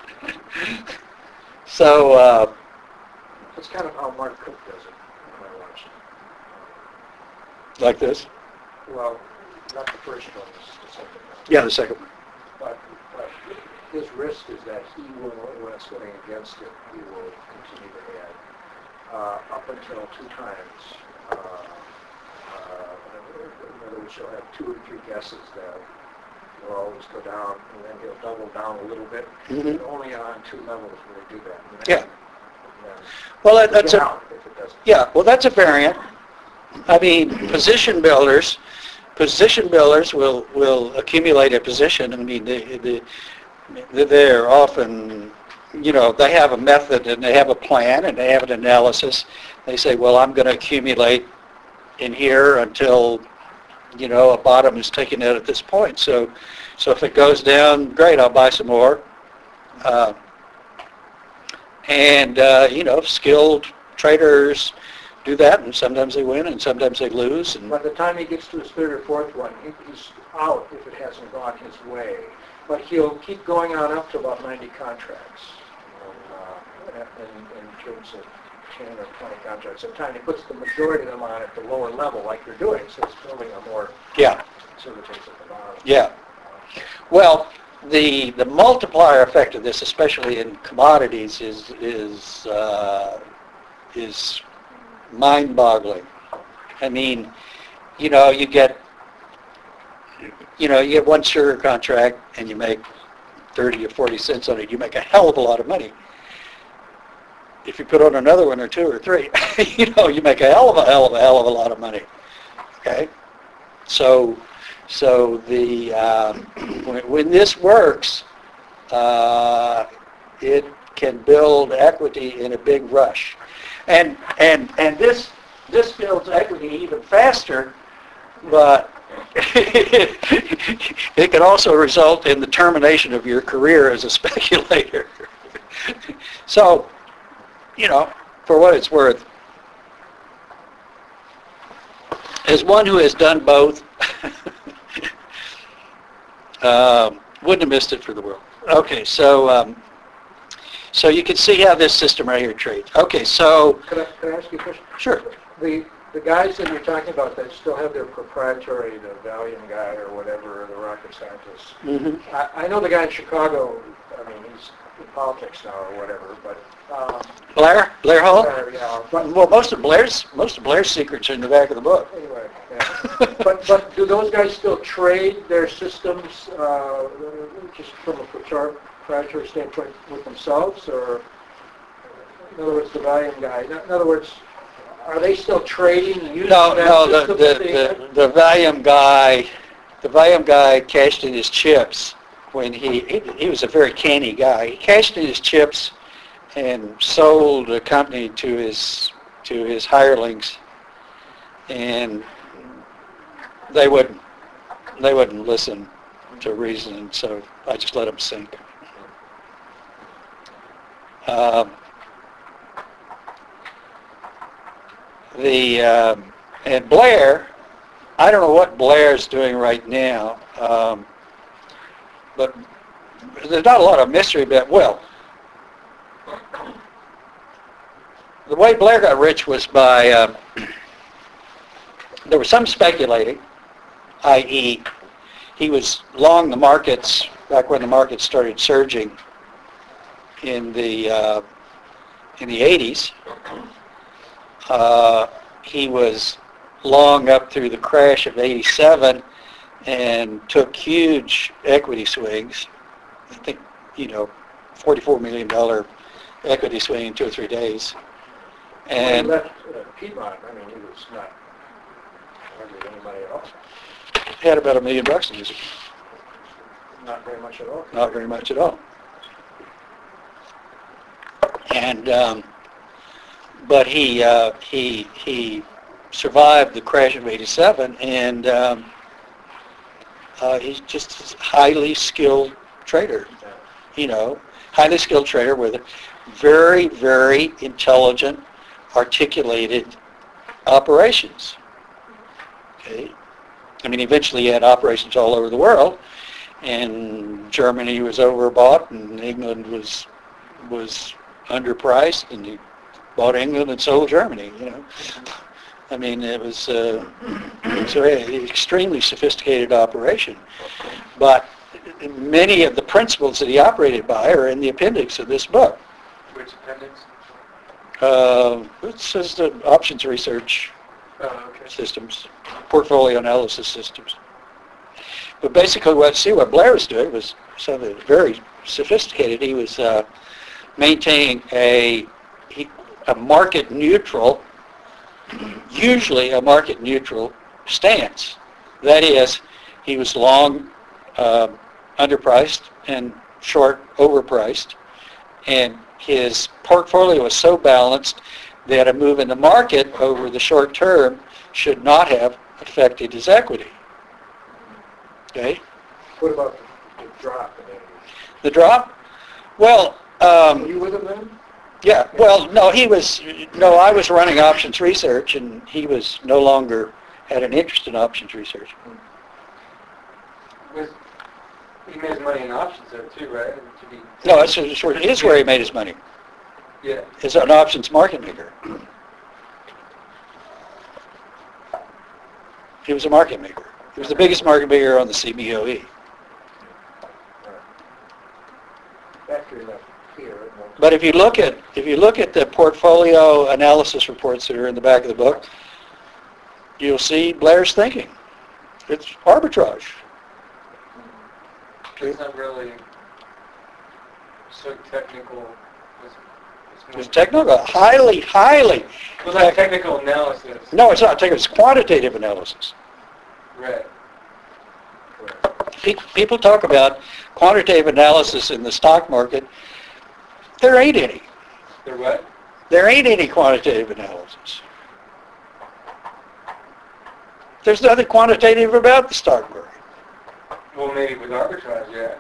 So. Uh, That's kind of how Mark Cook does it, when I watch it. Like this? Well, not the first one, it's the second one. Yeah, the second one. But, but his risk is that he will, when it's going against it, he will continue to add uh, up until two times. Uh, uh, in other words, he'll have two or three guesses that will always go down, and then he'll double down a little bit. Mhm. And only on two levels will he do that. And then- Yeah. and then Well, that, that's get a out if it doesn't. yeah. Well, that's a variant. I mean, position builders, position builders will will accumulate a position. I mean, they, they they're often, you know, they have a method and they have a plan and they have an analysis. They say, well, I'm going to accumulate in here until, you know, a bottom is taken out at this point. So, so if it goes down, great, I'll buy some more. Uh, and uh, you know, skilled traders do that, and sometimes they win and sometimes they lose. And By the time he gets to his third or fourth one, he- he's out if it hasn't gone his way. But he'll keep going on up to about ninety contracts, um, uh, in, in terms of ten or twenty contracts. Sometimes he puts the majority of them on at the lower level, like you're doing, so it's building a more yeah, conservative at the bottom. yeah. Well, the the multiplier effect of this, especially in commodities, is is uh, is mind-boggling. I mean, you know, you get you know you get one sugar contract and you make thirty or forty cents on it. You make a hell of a lot of money. If you put on another one or two or three, you know, you make a hell of a hell of a hell of a lot of money. Okay, so. So the um, when, when this works, uh, it can build equity in a big rush, and and and this this builds equity even faster, but it can also result in the termination of your career as a speculator. So, you know, for what it's worth, as one who has done both. Um, wouldn't have missed it for the world. Okay, so um, so you can see how this system right here trades. Okay, so Could I, could I ask you a question? sure. The, the guys that you're talking about that still have their proprietary, the Valium guy or whatever, or the rocket scientist, hmm I, I know the guy in Chicago, I mean, he's in politics now or whatever, but, um, Blair, Blair Hall. uh, yeah, but Well, most of Blair's most of Blair's secrets are in the back of the book. anyway, yeah. But, but do those guys still trade their systems, uh, just from a propri- proprietary standpoint with themselves, or, in other words, the Valium guy, in in other words, Are they still trading using No, that no, the, system that they the, had? the, the Valium guy, the Valium guy cashed in his chips when he, he, he was a very canny guy. He cashed in his chips and sold the company to his, to his hirelings, and they wouldn't, they wouldn't listen to reason, so I just let them sink. Um, the, um, and Blair, I don't know what Blair's doing right now, um, but there's not a lot of mystery about, well, the way Blair got rich was by, um, there was some speculating, that is he was long the markets back when the markets started surging in the, uh, in the eighties. Uh, he was long up through the crash of eighty-seven and took huge equity swings. I think, you know, forty-four million dollars equity swing in two or three days. When And he left uh, Piedmont, I mean, he was not hardly any money at all. had about a million bucks in his, Not very much at all. not very much at all. And, um, but he, uh, he, he survived the crash of eighty-seven, and um, uh, he's just a highly skilled trader, you know, highly skilled trader with very, very intelligent, articulated operations. Okay? I mean, eventually he had operations all over the world, and Germany was overbought, and England was was underpriced, and he bought England and sold Germany, you know. I mean, it was, uh, it was an extremely sophisticated operation. But many of the principles that he operated by are in the appendix of this book. Which appendix? Uh, it says the options research Oh, okay. systems, portfolio analysis systems. But basically, what see what Blair was doing was something very sophisticated. He was uh, maintaining a he, a market neutral, usually a market neutral stance. That is, he was long uh, underpriced and short overpriced, and his portfolio was so balanced that a move in the market over the short term should not have affected his equity. Okay? What about the, the drop? in it? The drop? Well, Were um, you with him then? yeah, well, no, he was, no, I was running options research, and he was no longer, had an interest in options research. Was, he made his money in options though too, right? To be, No, that's just where, is where he made his money, yeah. is an options market maker. He was a market maker. He was the biggest market maker on the C B O E. After he left here. But if you look at if you look at the portfolio analysis reports that are in the back of the book, you'll see Blair's thinking. It's arbitrage. It's not really so technical. It's, it's more It's technical, highly, highly. Well, not technical analysis. No, it's not technical. It's quantitative analysis. Right. Pe- People talk about quantitative analysis in the stock market. There ain't any. They're what? There ain't any quantitative analysis. There's nothing quantitative about the stock market. Well, maybe with arbitrage, yeah.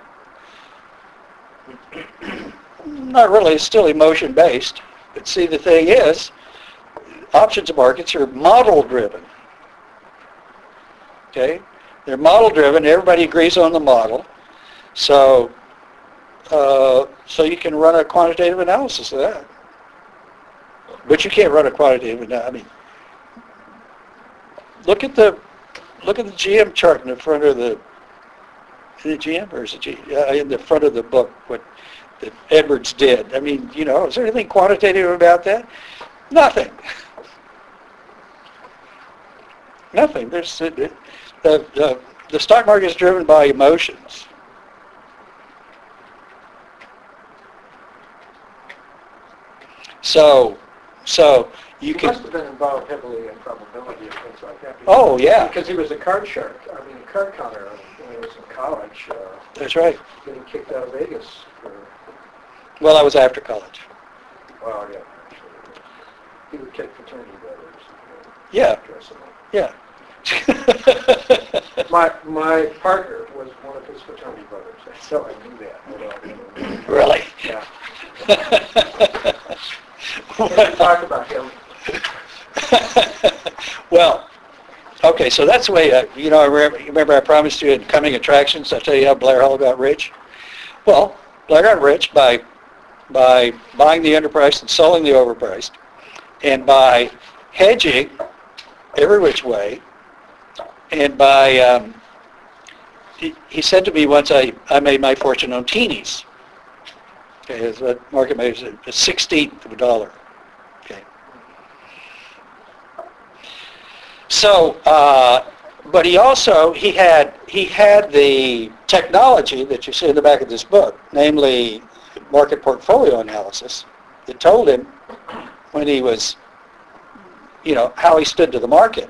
Not really. It's still emotion-based. But see, the thing is, options markets are model-driven. Okay? They're model-driven. Everybody agrees on the model. So, uh, so you can run a quantitative analysis of that. But you can't run a quantitative analysis. I mean, look at the look at the G M chart in the front of the the G M or is it G, uh, in the front of the book what that Edwards did. I mean, you know, is there anything quantitative about that? Nothing. Nothing. There's the the the stock market is driven by emotions. So, so you He can, must have been involved heavily in probability and things like that. oh, yeah, Because he was a card shark, I mean, a card counter when he was in college, uh, that's right. getting kicked out of Vegas for, Well, I was after college. well, yeah, actually. He would kick fraternity brothers. uh, Yeah, dress them up. yeah. My, my partner was one of his fraternity brothers, so I knew that. I don't know. Really? Yeah. Can't talk about him. Well, okay, so that's the way, uh, you know, I remember, remember I promised you in Coming Attractions, I'll tell you how Blair Hull got rich? Well, Blair got rich by, by buying the underpriced and selling the overpriced, and by hedging every which way, and by, um, he, he said to me once, I, I made my fortune on teenies. Okay, it's what market makes it, a sixteenth of a dollar. Okay. So, uh, but he also, he had, he had the technology that you see in the back of this book, namely market portfolio analysis, that told him when he was, you know, how he stood to the market.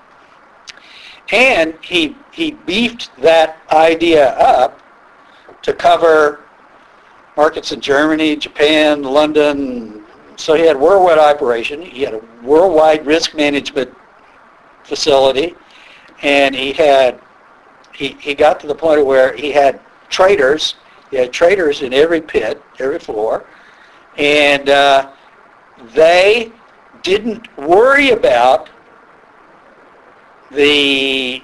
And he, he beefed that idea up to cover markets in Germany, Japan, London. So he had worldwide operation. He had a worldwide risk management facility, and he had he, he got to the point where he had traders. He had traders in every pit, every floor, and uh, they didn't worry about the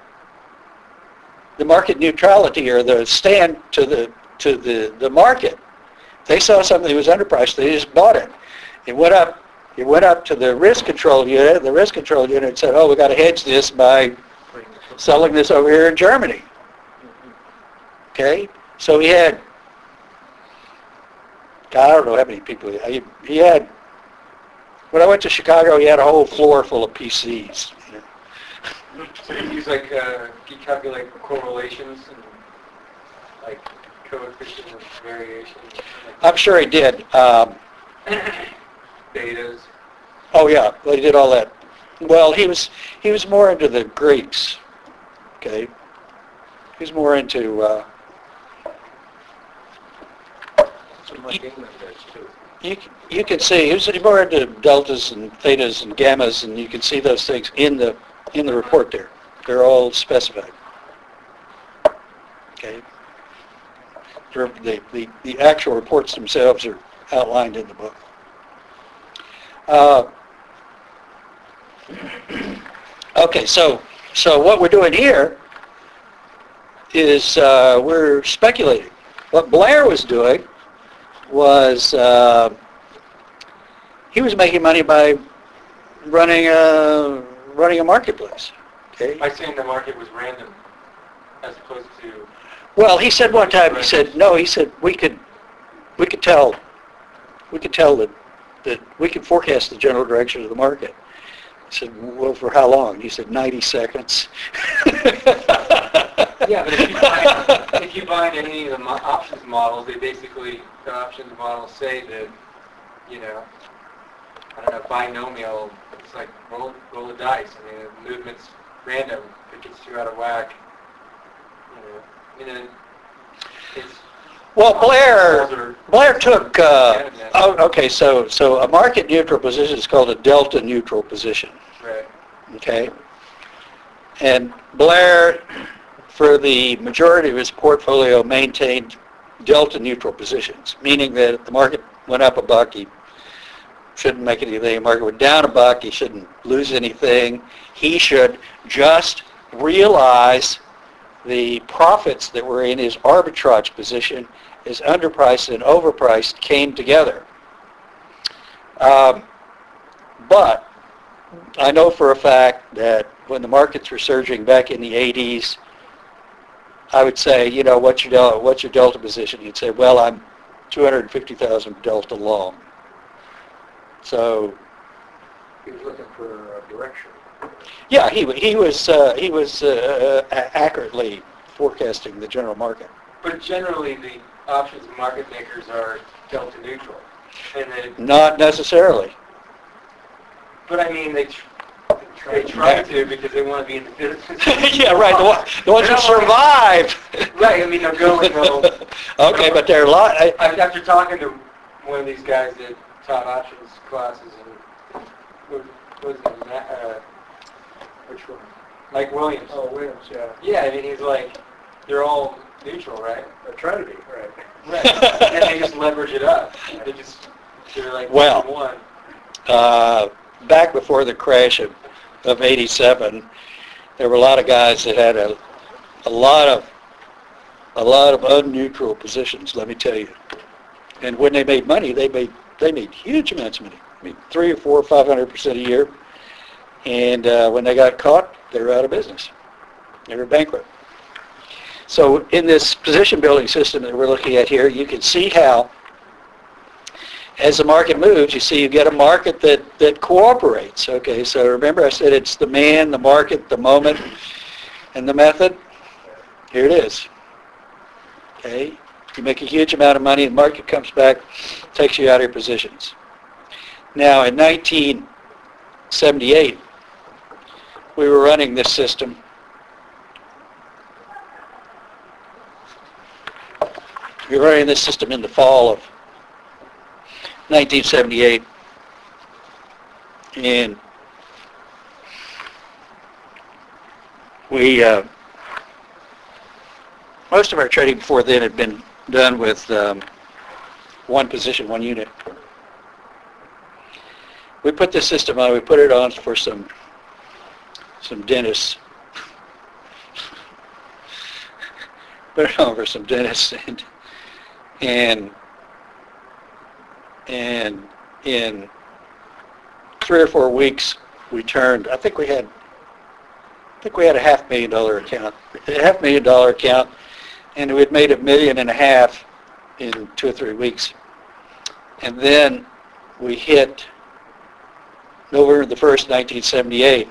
the market neutrality or the stand to the to the, the market. They saw something that was underpriced, they just bought it. It went up it went up to the risk control unit, the risk control unit said, oh, we got to hedge this by selling this over here in Germany. Okay? So he had, God, I don't know how many people, he, he had, when I went to Chicago, he had a whole floor full of P Cs. You know? So you use like, uh, you calculate correlations and like coefficient of variation? I'm sure he did. Um, Betas? oh yeah, well, he did all that. Well, he was he was more into the Greeks. Okay, he was more into. Uh, So Mike England does too. you you can see he was more into deltas and thetas and gammas, and you can see those things in the in the report there. They're all specified. Okay. The, the, the actual reports themselves are outlined in the book. Uh, okay, so so what we're doing here is uh, we're speculating. What Blair was doing was uh, he was making money by running a running a marketplace. Okay. By saying the market was random as opposed to... Well, he said one time, he said, no, he said, we could, we could tell, we could tell that, that we could forecast the general direction of the market. I said, well, for how long? He said, ninety seconds. Yeah, but if you find, if you find any of the mo- options models, they basically, the options models say that, you know, I don't know, binomial, it's like roll, roll a dice. I mean, the movement's random. If it gets you out of whack, you know, I mean, it's... Well, Blair, Are, Blair took, uh, oh, okay, so, so a market neutral position is called a delta neutral position. Right. Okay? And Blair, for the majority of his portfolio, maintained delta neutral positions, meaning that if the market went up a buck, he shouldn't make anything. The market went down a buck, he shouldn't lose anything. He should just realize the profits that were in his arbitrage position as underpriced and overpriced came together. Um, but I know for a fact that when the markets were surging back in the eighties, I would say, you know, what's your delta, what's your delta position? You'd say, well, I'm two hundred fifty thousand delta long. So, He was looking for uh, direction. yeah, he he was uh, he was uh, accurately forecasting the general market. But generally, the options market makers are delta neutral. And then, Not necessarily. But I mean, they tr- they try to because they want to be in the business. Yeah, right, the one- the ones who survive. Right, I mean, they'll go and they'll... Okay, but there are a lot, I- I- After talking to one of these guys that taught options classes, and what what was his name, Matt, uh, Which one? Mike Williams. Oh, Williams, yeah. Yeah, I mean, he's like, they're all neutral, right? They try to be, right. Right. And they just leverage it up. They just, they're like Well. one. uh, back before the crash of, of eighty-seven, there were a lot of guys that had a, a lot of, a lot of unneutral positions, let me tell you. And when they made money, they made, they made huge amounts of money. I mean, three or four, five hundred percent a year. And uh, when they got caught, they were out of business. They were bankrupt. So in this position building system that we're looking at here, you can see how as the market moves, you see you get a market that, that cooperates. Okay, so remember I said it's the man, the market, the moment, and the method. Here it is. Okay, you make a huge amount of money, the market comes back, takes you out of your positions. Now in nineteen seventy-eight, we were running this system. We were running this system in the fall of nineteen seventy-eight, and we, uh, most of our trading before then had been done with um, one position, one unit. We put this system on, we put it on for some, some dentists. Put it on for some dentists, and, and And in three or four weeks, we turned, I think we had, I think we had a half million dollar account, a half million dollar account, and we had made a million and a half in two or three weeks. And then we hit November the first, nineteen seventy-eight,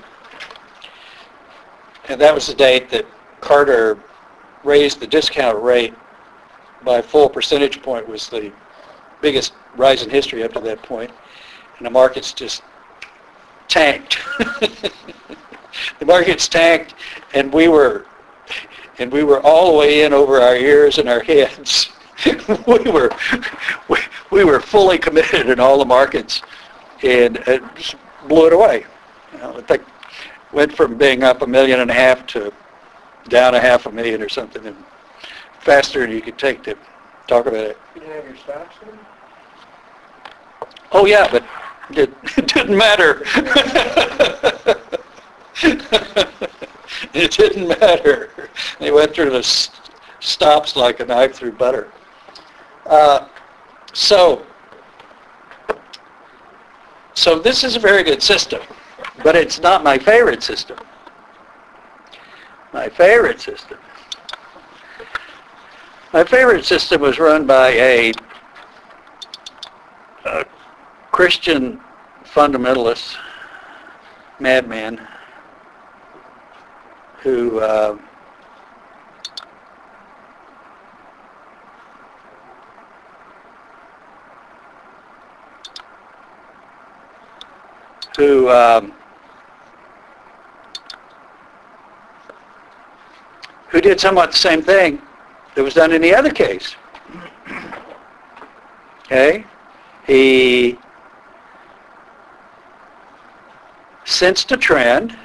and that was the date that Carter raised the discount rate by a full percentage point. Was the biggest rise in history up to that point, and the market's just tanked. The market's tanked, and we were, and we were all the way in over our ears and our heads. we were, we, we were fully committed in all the markets, and it just blew it away. You know, I think went from being up a million and a half to down a half a million or something, and faster than you could take to talk about it. You didn't have your stocks in? Oh yeah, but it, it didn't matter. It didn't matter. They went through the s- stops like a knife through butter. Uh, so, so this is a very good system, but it's not my favorite system. My favorite system. My favorite system was run by a, a Christian fundamentalist madman who uh, who um, who did somewhat the same thing that was done in the other case. Okay? He sensed a trend.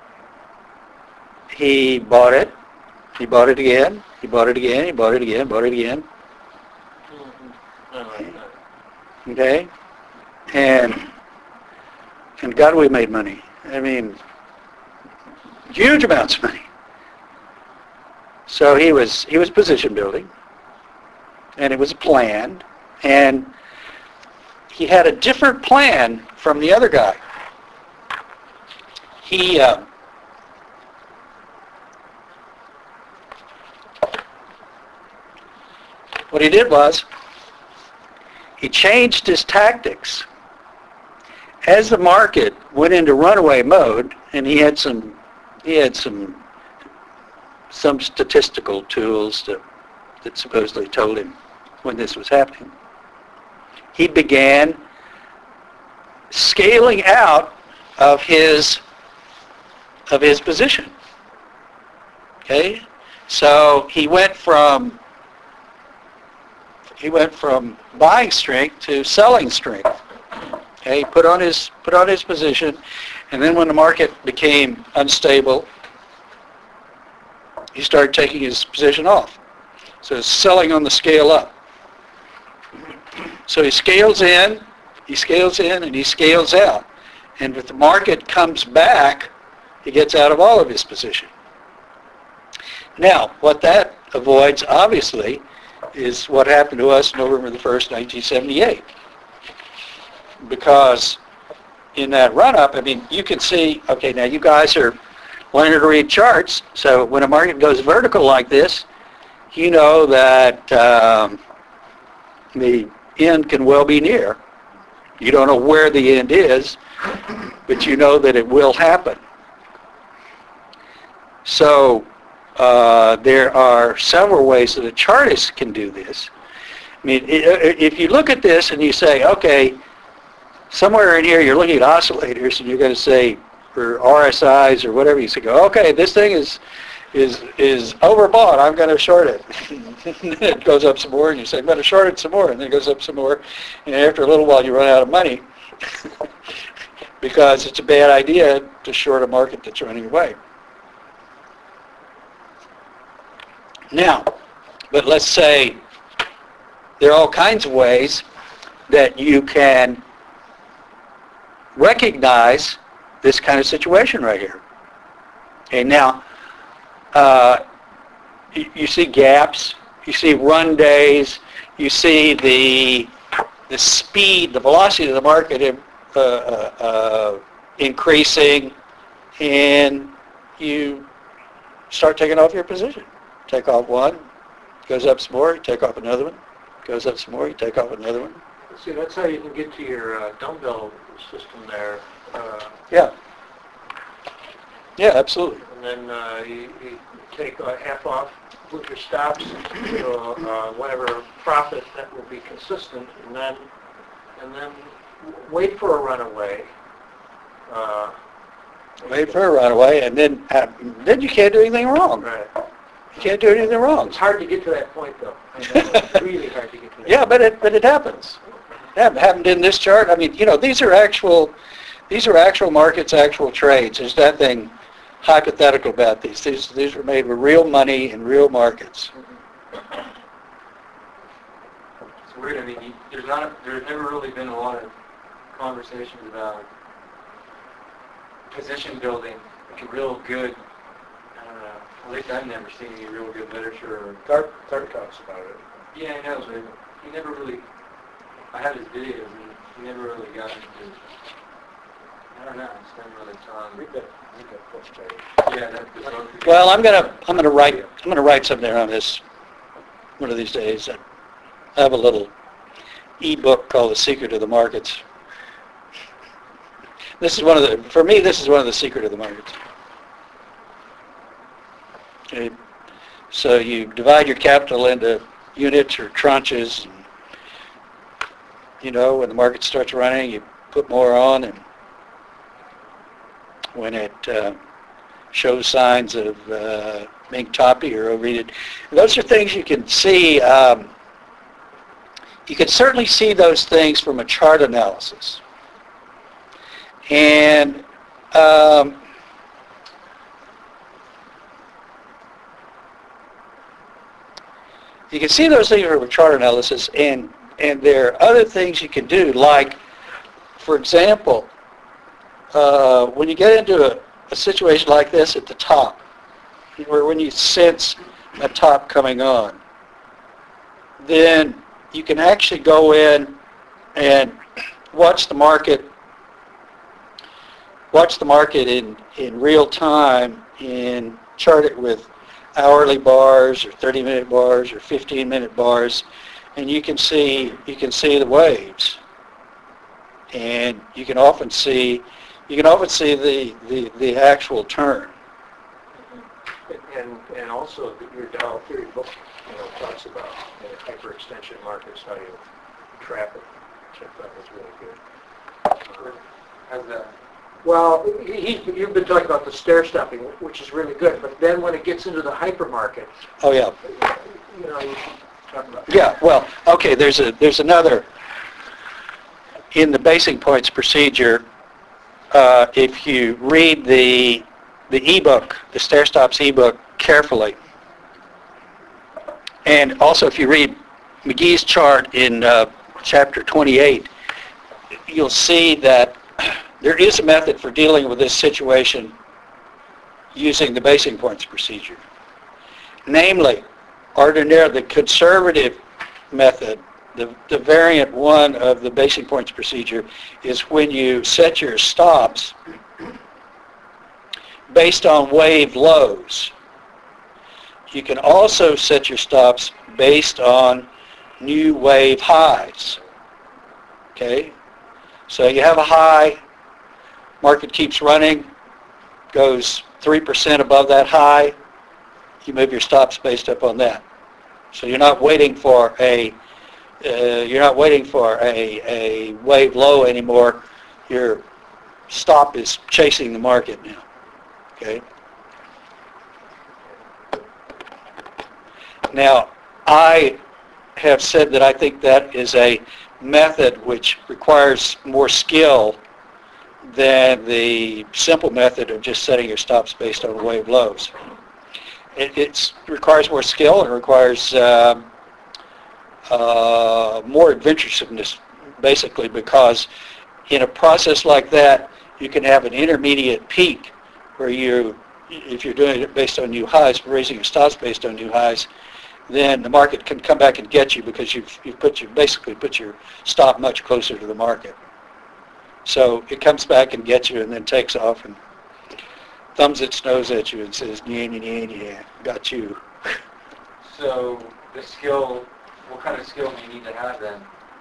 He bought it. He bought it again. He bought it again. He bought it again. Bought it again. Mm-hmm. I like that. Okay? And and God, we made money. I mean, huge amounts of money. So he was he was position building, and it was a plan, and he had a different plan from the other guy. He uh, what he did was he changed his tactics as the market went into runaway mode, and he had some he had some some statistical tools that, that supposedly told him when this was happening. He began scaling out of his of his position. Okay? So he went from he went from buying strength to selling strength. Okay, he put on his put on his position, and then when the market became unstable, he started taking his position off. So it's selling on the scale up. So he scales in, he scales in, and he scales out. And if the market comes back, he gets out of all of his position. Now, what that avoids, obviously, is what happened to us November the first, nineteen seventy-eight. Because in that run-up, I mean, you can see, okay, now you guys are learning to read charts, so when a market goes vertical like this, you know that um, the end can well be near. You don't know where the end is, but you know that it will happen. So uh, there are several ways that a chartist can do this. I mean, if you look at this and you say, okay, somewhere in here you're looking at oscillators and you're going to say, or R S Is or whatever, you say, go, okay, this thing is is is overbought, I'm going to short it. It goes up some more and you say, I'm going to short it some more, and then it goes up some more, and after a little while you run out of money because it's a bad idea to short a market that's running away. Now, but let's say there are all kinds of ways that you can recognize this kind of situation right here. Okay, now, uh, you, you see gaps, you see run days, you see the the speed, the velocity of the market uh, uh, uh, increasing, and you start taking off your position. Take off one, goes up some more, you take off another one, goes up some more, you take off another one. See, that's how you can get to your uh, dumbbell system there. Uh, Yeah. Yeah, absolutely. And then uh, you, you take uh, half off with your stops, so, uh, whatever profit that will be consistent, and then and then wait for a runaway. Uh, Wait for a runaway, and then uh, then you can't do anything wrong. Right. You can't do anything wrong. It's hard to get to that point, though. I know, it's really hard to get to that. Yeah, but it but it happens. That happened in this chart. I mean, you know, these are actual these are actual markets, actual trades. There's nothing hypothetical about these. These these were made with real money in real markets. It's weird. I mean, you, there's not, there's never really been a lot of conversations about position building, like a real good. I don't know. At least I've never seen any real good literature. Or, Tart, Tart talks about it. yeah, I know, but he never really. I have his videos, and he never really got into. I don't know. I just never really saw him. Read that, read that book, Terry. Yeah, that, that's Well, I'm gonna I'm gonna write I'm gonna write something on this one of these days. I have a little e-book called The Secret of the Markets. This is one of the for me. This is one of the secret of the markets. Okay. So you divide your capital into units or tranches. And, you know, when the market starts running, you put more on, and when it uh, shows signs of uh, being toppy or overheated. Those are things you can see. Um, you can certainly see those things from a chart analysis. And um, you can see those things from a chart analysis, and, and there are other things you can do, like, for example, uh, when you get into a, a situation like this at the top, where when you sense a top coming on, then you can actually go in and watch the market watch the market in, in real time and chart it with hourly bars or thirty minute bars or fifteen minute bars, and you can see you can see the waves, and you can often see you can often see the, the, the actual turn. And and also the- your Dow theory book, you know, talks about uh, hyperextension markets, how you trap it, which I thought was really good. How's that? Well, he, you've been talking about the stair stepping, which is really good, but then when it gets into the hypermarket, Oh, yeah. you know, you should talk about that. Yeah, well, okay, there's a, there's another, in the basing points procedure, uh, if you read the, the ebook, the Stair Stops ebook carefully, and also if you read McGee's chart in uh, chapter twenty-eight, you'll see that there is a method for dealing with this situation using the basing points procedure. Namely, ordinarily, the conservative method, the, the variant one of the basing points procedure, is when you set your stops based on wave lows. You can also set your stops based on new wave highs. Okay? So you have a high, market keeps running, goes three percent above that high, you move your stops based upon that. So you're not waiting for a uh, you're not waiting for a, a wave low anymore. Your stop is chasing the market now. Okay. Now, I have said that I think that is a method which requires more skill than the simple method of just setting your stops based on wave lows. It it's, requires more skill and requires um, uh, more adventuresomeness, basically, because in a process like that, you can have an intermediate peak where you, if you're doing it based on new highs, raising your stops based on new highs, then the market can come back and get you because you've, you've put your, basically put your stop much closer to the market. So it comes back and gets you and then takes off and thumbs its nose at you and says, yeah, yeah, yeah, got you. So the skill, what kind of skill do you need to have then?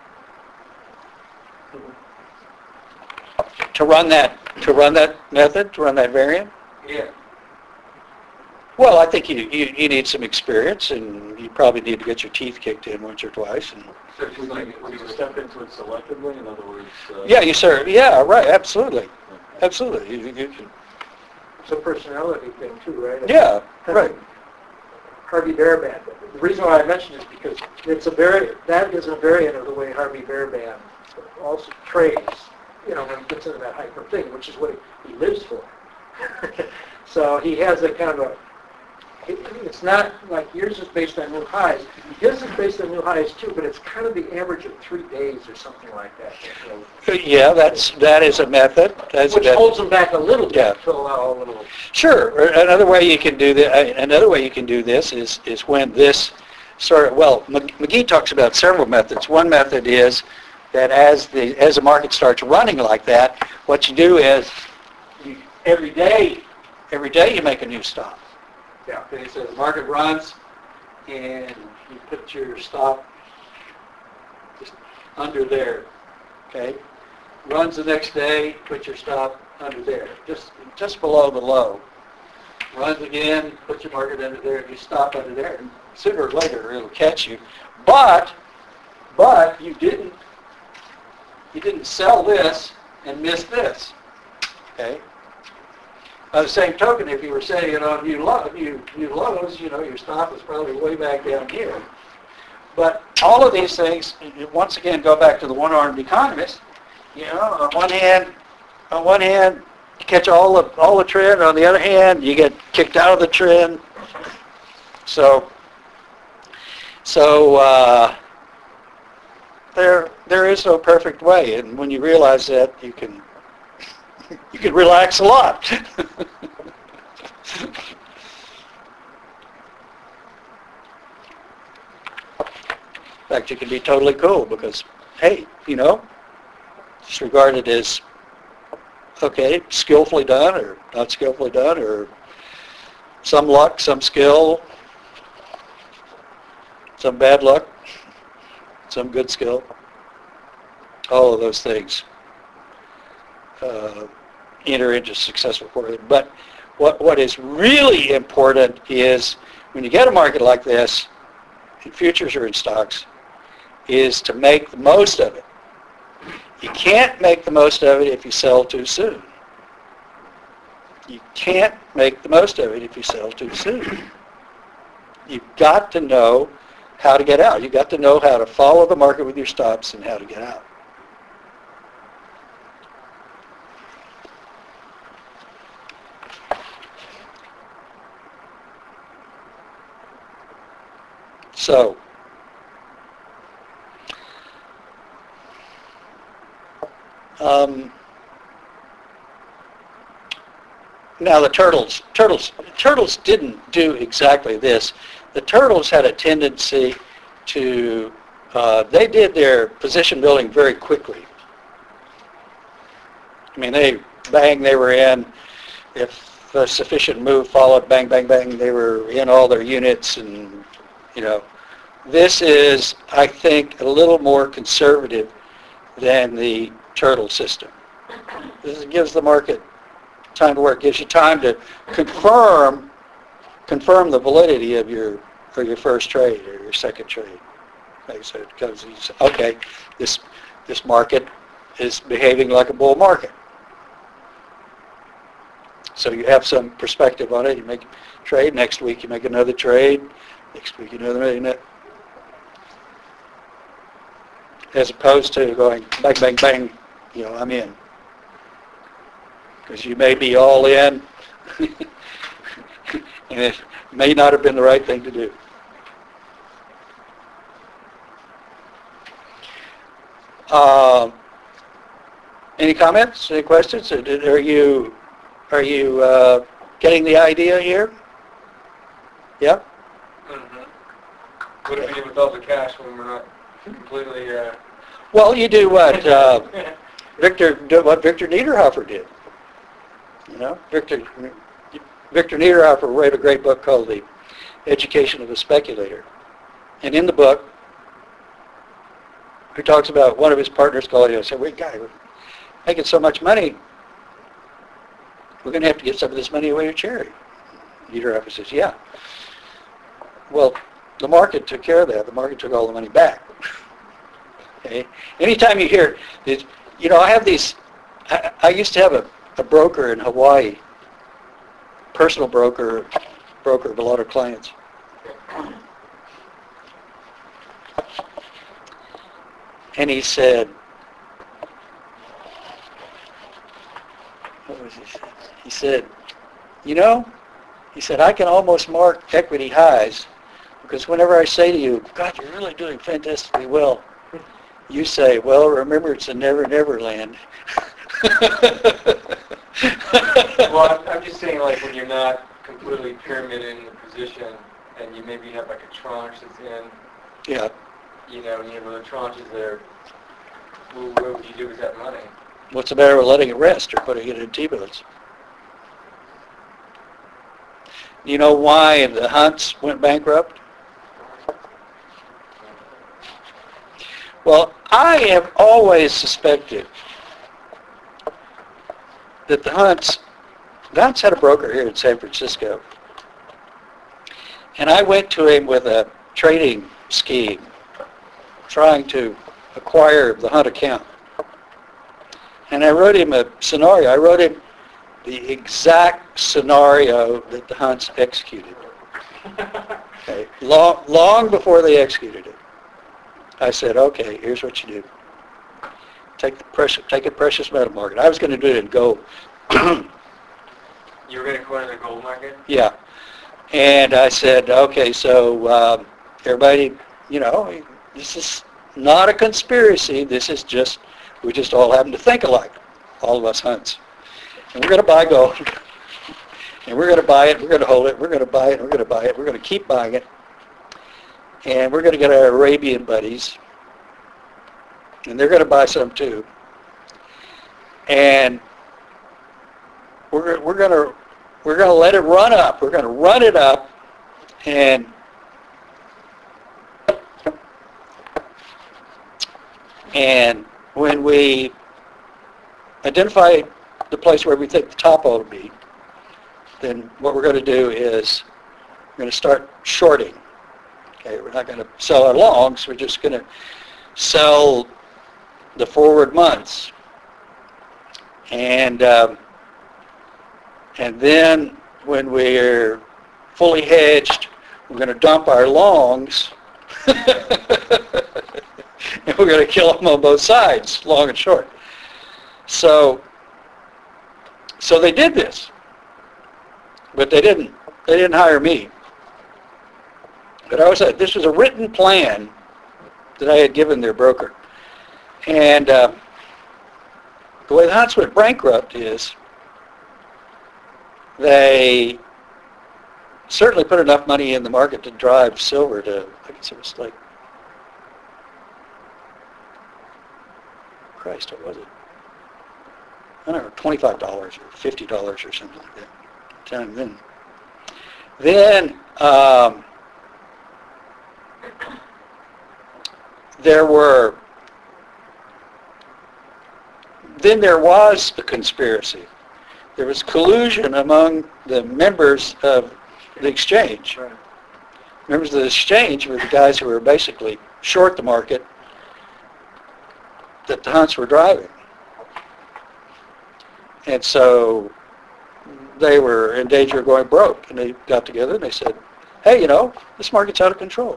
To run that, to run that method, to run that variant? Yeah. Well, I think you, you, you need some experience, and you probably need to get your teeth kicked in once or twice. And So just Would like, you, would you step into it selectively? In other words, uh, yeah, you sir. Yeah, right. Absolutely, absolutely. You, you, you, It's a personality thing too, right? yeah, right. Harvey Bearban. The reason why I mention it is because it's a very, that is a variant of the way Harvey Bearban also trades, you know, when he gets into that hyper thing, which is what he, he lives for. So he has a kind of a, it, it's not like yours is based on new highs. His is based on new highs too, but it's kind of the average of three days or something like that. So, Yeah, that's that is a method. That's which a method. holds them back a little bit Yeah. to allow a little. Sure. Another way you can do that. Another way you can do this is is when this sort of, well, McGee talks about several methods. One method is that as the as the market starts running like that, what you do is you, every day, every day you make a new stop. Yeah. Okay, so the market runs, and you put your stop just under there. Okay, runs the next day, put your stop under there, just just below the low. Runs again, put your market under there, you stop under there, and sooner or later it'll catch you. But but you didn't you didn't sell this and miss this. Okay. By the same token, if you were setting it on new, low, new, new lows, you know, your stop is probably way back down here. But all of these things, once again, go back to the one-armed economist. You know, on one hand, on one hand, you catch all the all the trend. On the other hand, you get kicked out of the trend. So, so uh, there there is no perfect way, and when you realize that, you can. You can relax a lot. In fact, you can be totally cool because, hey, you know, just regard it as, okay, skillfully done or not skillfully done, or some luck, some skill, some bad luck, some good skill. All of those things. Uh, enter into successful quarterly. But what what is really important is when you get a market like this, in futures or in stocks, is to make the most of it. You can't make the most of it if you sell too soon. you can't make the most of it if you sell too soon. You've got to know how to get out. You've got to know how to follow the market with your stops and how to get out. So, um, now the turtles, turtles, turtles didn't do exactly this. The turtles had a tendency to, uh, they did their position building very quickly. I mean, they, bang, they were in. If a sufficient move followed, bang, bang, bang, they were in all their units and, you know. This is, I think, a little more conservative than the turtle system. This gives the market time to work. Gives you time to confirm confirm the validity of your for your first trade or your second trade. Like I said, because you say, okay, this this market is behaving like a bull market. So you have some perspective on it. You make a trade. Next week you make another trade. Next week another trade. As opposed to going bang, bang, bang, you know, I'm in. Because you may be all in, and it may not have been the right thing to do. Uh, any comments? Any questions? Or did, are you are you uh, getting the idea here? Yeah. Mm-hmm. What do we do with all the cash when we're not completely? Uh... Well, you do what uh, Victor do what Victor Niederhofer did. You know, Victor Victor Niederhofer wrote a great book called The Education of a Speculator, and in the book, he talks about one of his partners called him and said, "Wait, guy, we're making so much money. We're going to have to give some of this money away to charity." Niederhofer says, "Yeah. Well, the market took care of that. The market took all the money back." Okay. Anytime you hear, this, you know, I have these. I, I used to have a, a broker in Hawaii, personal broker, broker of a lot of clients. And he said, what was he saying? He said, you know, he said, I can almost mark equity highs because whenever I say to you, God, you're really doing fantastically well, you say, well, remember, it's a never, never land. Well, I'm, I'm just saying, like, when you're not completely pyramided in the position and you maybe have, like, a tranche that's in, Yeah. you know, you know, the tranches there, well, what would you do with that money? What's the matter with letting it rest or putting it in T-bills? You know why the Hunts went bankrupt? Well, I have always suspected that the Hunts, the Hunts had a broker here in San Francisco, and I went to him with a trading scheme, trying to acquire the Hunt account. And I wrote him a scenario. I wrote him the exact scenario that the Hunts executed. Okay. Long, long before they executed it. I said, okay, here's what you do. Take the precious, take a precious metal market. I was going to do it in gold. You were going to go into the gold market? Yeah. And I said, okay, so um, everybody, you know, this is not a conspiracy. This is just, we just all happen to think alike, all of us Hunts. And we're going to buy gold. And we're going to buy it, we're going to hold it, we're going to buy it, we're going to buy it, we're going to keep buying it. And we're going to get our Arabian buddies. And they're going to buy some too. And we're, we're going to we're going to let it run up. We're going to run it up. And and when we identify the place where we think the top ought to be, then what we're going to do is we're going to start shorting. Okay, we're not going to sell our longs. We're just going to sell the forward months. And um, And then when we're fully hedged, we're going to dump our longs, and we're going to kill them on both sides, long and short. So, so they did this, but they didn't. They didn't hire me. But I was this was a written plan that I had given their broker, and uh, the way the Hunts went bankrupt is they certainly put enough money in the market to drive silver to, I guess it was like, Christ, what was it? I don't know, twenty-five dollars or fifty dollars or something like that. Time then. Then um, there were, then there was a conspiracy. There was collusion among the members of the exchange. Right. Members of the exchange were the guys who were basically short the market that the Hunts were driving. And so they were in danger of going broke. And they got together and they said, hey, you know, this market's out of control.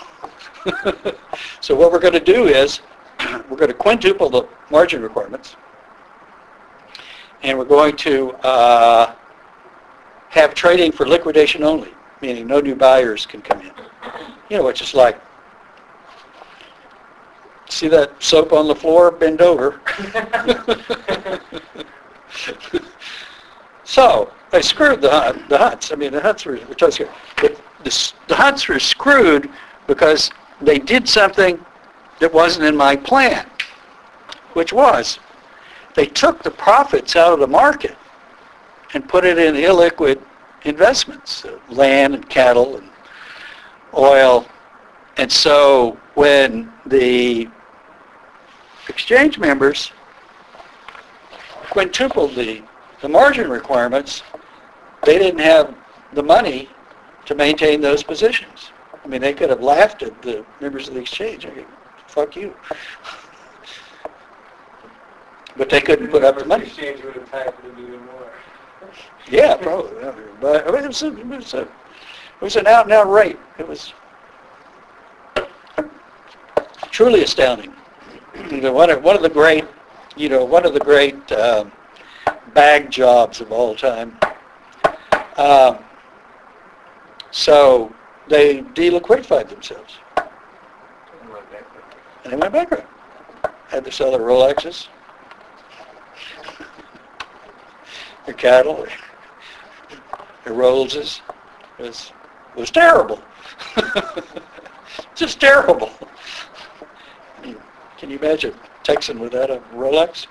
So what we're going to do is we're going to quintuple the margin requirements. And we're going to uh, have trading for liquidation only, meaning no new buyers can come in. You know, which is like, see that soap on the floor? Bend over. So they screwed the, the Hunts. I mean, the Hunts were, were totally screwed. But the, the Hunts were screwed because they did something that wasn't in my plan, which was they took the profits out of the market and put it in illiquid investments, uh, land and cattle and oil. And so when the exchange members quintupled the, the margin requirements, they didn't have the money to maintain those positions. I mean, they could have laughed at the members of the exchange. I mean, fuck you. But they couldn't put up the money. Exchange would have had to do more. Yeah, probably. But I mean, it was a, it was a, it was an out and out rate. It was truly astounding. You know, one of one of the great, you know, one of the great um, bag jobs of all time. Um, so they deliquidified themselves, and they went bankrupt. Had to sell their Rolexes, their cattle, their Rollses. It was, it was terrible. Just terrible. I mean, can you imagine a Texan without a Rolex?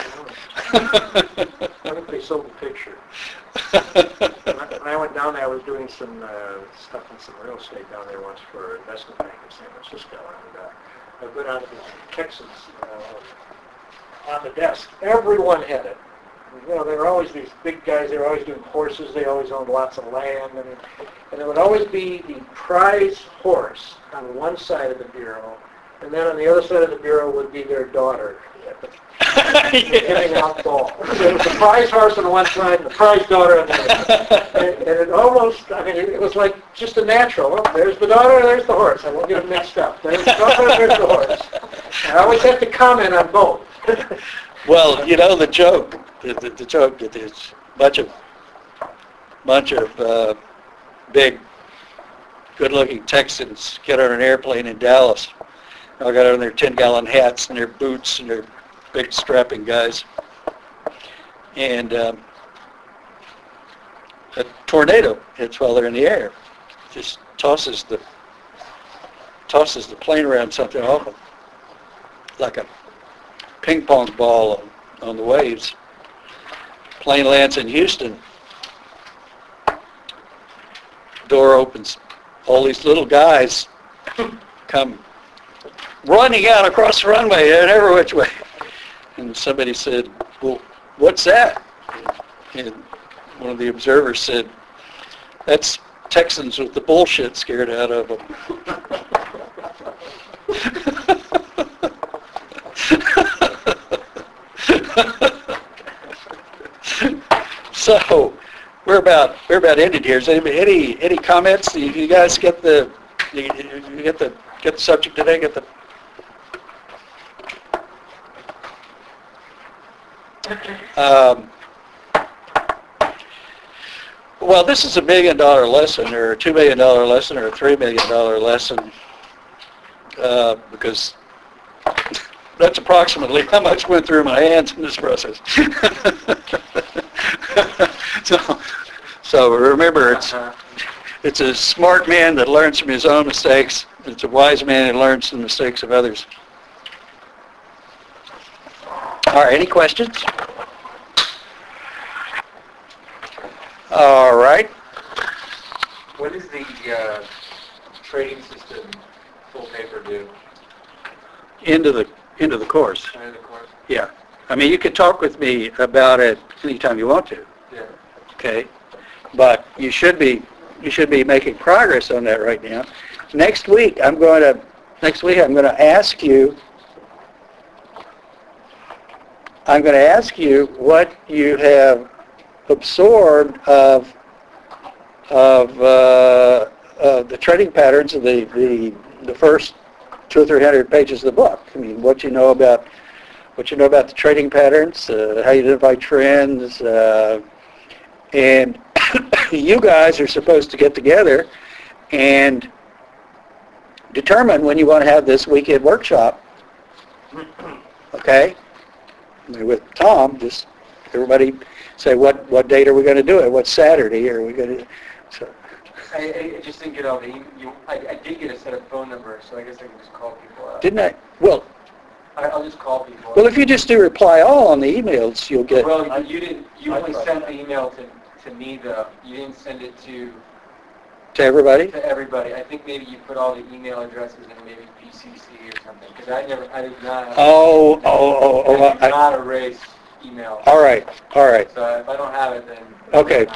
What if they sold the picture? When I, when I went down there, I was doing some uh, stuff in some real estate down there once for an investment bank in San Francisco, and uh, I went on to the Texans uh, on the desk. Everyone had it. You know, they were always these big guys. They were always doing horses. They always owned lots of land, and, and it would always be the prize horse on one side of the bureau, and then on the other side of the bureau would be their daughter giving out ball. There was the prize horse on one side and the prize daughter on the other. And, and it almost, I mean, it, it was like just a natural. Well, there's the daughter, there's the horse. I won't get them mixed up. There's the daughter, there's the horse. And I always have to comment on both. Well, you know the joke. The, the, the joke that there's a bunch of bunch of uh, big, good-looking Texans get on an airplane in Dallas. They all got on their ten-gallon hats and their boots and their big strapping guys. And um, a tornado hits while they're in the air. Just tosses the tosses the plane around something awful, like a ping pong ball on, on the waves. Plane lands in Houston. Door opens. All these little guys come running out across the runway in every which way. And somebody said, well, what's that? And one of the observers said, that's Texans with the bullshit scared out of them. So we're about, we're about ended here. Is anybody, any, any comments? You you guys get the, you you get the, get the subject today, get the... Um, well, this is a million dollar lesson, or a two million dollar lesson, or a three million dollar lesson, uh, because that's approximately how much went through my hands in this process. so, so remember, it's it's a smart man that learns from his own mistakes. It's a wise man who learns from the mistakes of others. All right, any questions? All right. What is the uh, trading system full paper do? Into the into the course. End of the course? Yeah. I mean, you can talk with me about it anytime you want to. Yeah. Okay. But you should be you should be making progress on that right now. Next week, I'm going to next week I'm going to ask you. I'm going to ask you what you have absorbed of of, uh, of the trading patterns of the, the the first two or three hundred pages of the book. I mean, what you know about what you know about the trading patterns, uh, how you identify trends, uh, and you guys are supposed to get together and determine when you want to have this weekend workshop. Okay. With Tom, just everybody say what what date are we going to do it? What Saturday are we going to? So. I, I just didn't get all the. e- You, I, I did get a set of phone numbers, so I guess I can just call people up. Didn't I? Well, I, I'll just call people. well, if you just do reply all on the emails, you'll get. Well, you didn't. You I only tried sent that. the email to to me though. You didn't send it to To everybody? to everybody. I think maybe you put all the email addresses in maybe P C C or something. Because I never. I did not. Oh, oh, oh, oh. I did I, not erase email. all right, all right. So if I don't have it, then. Okay.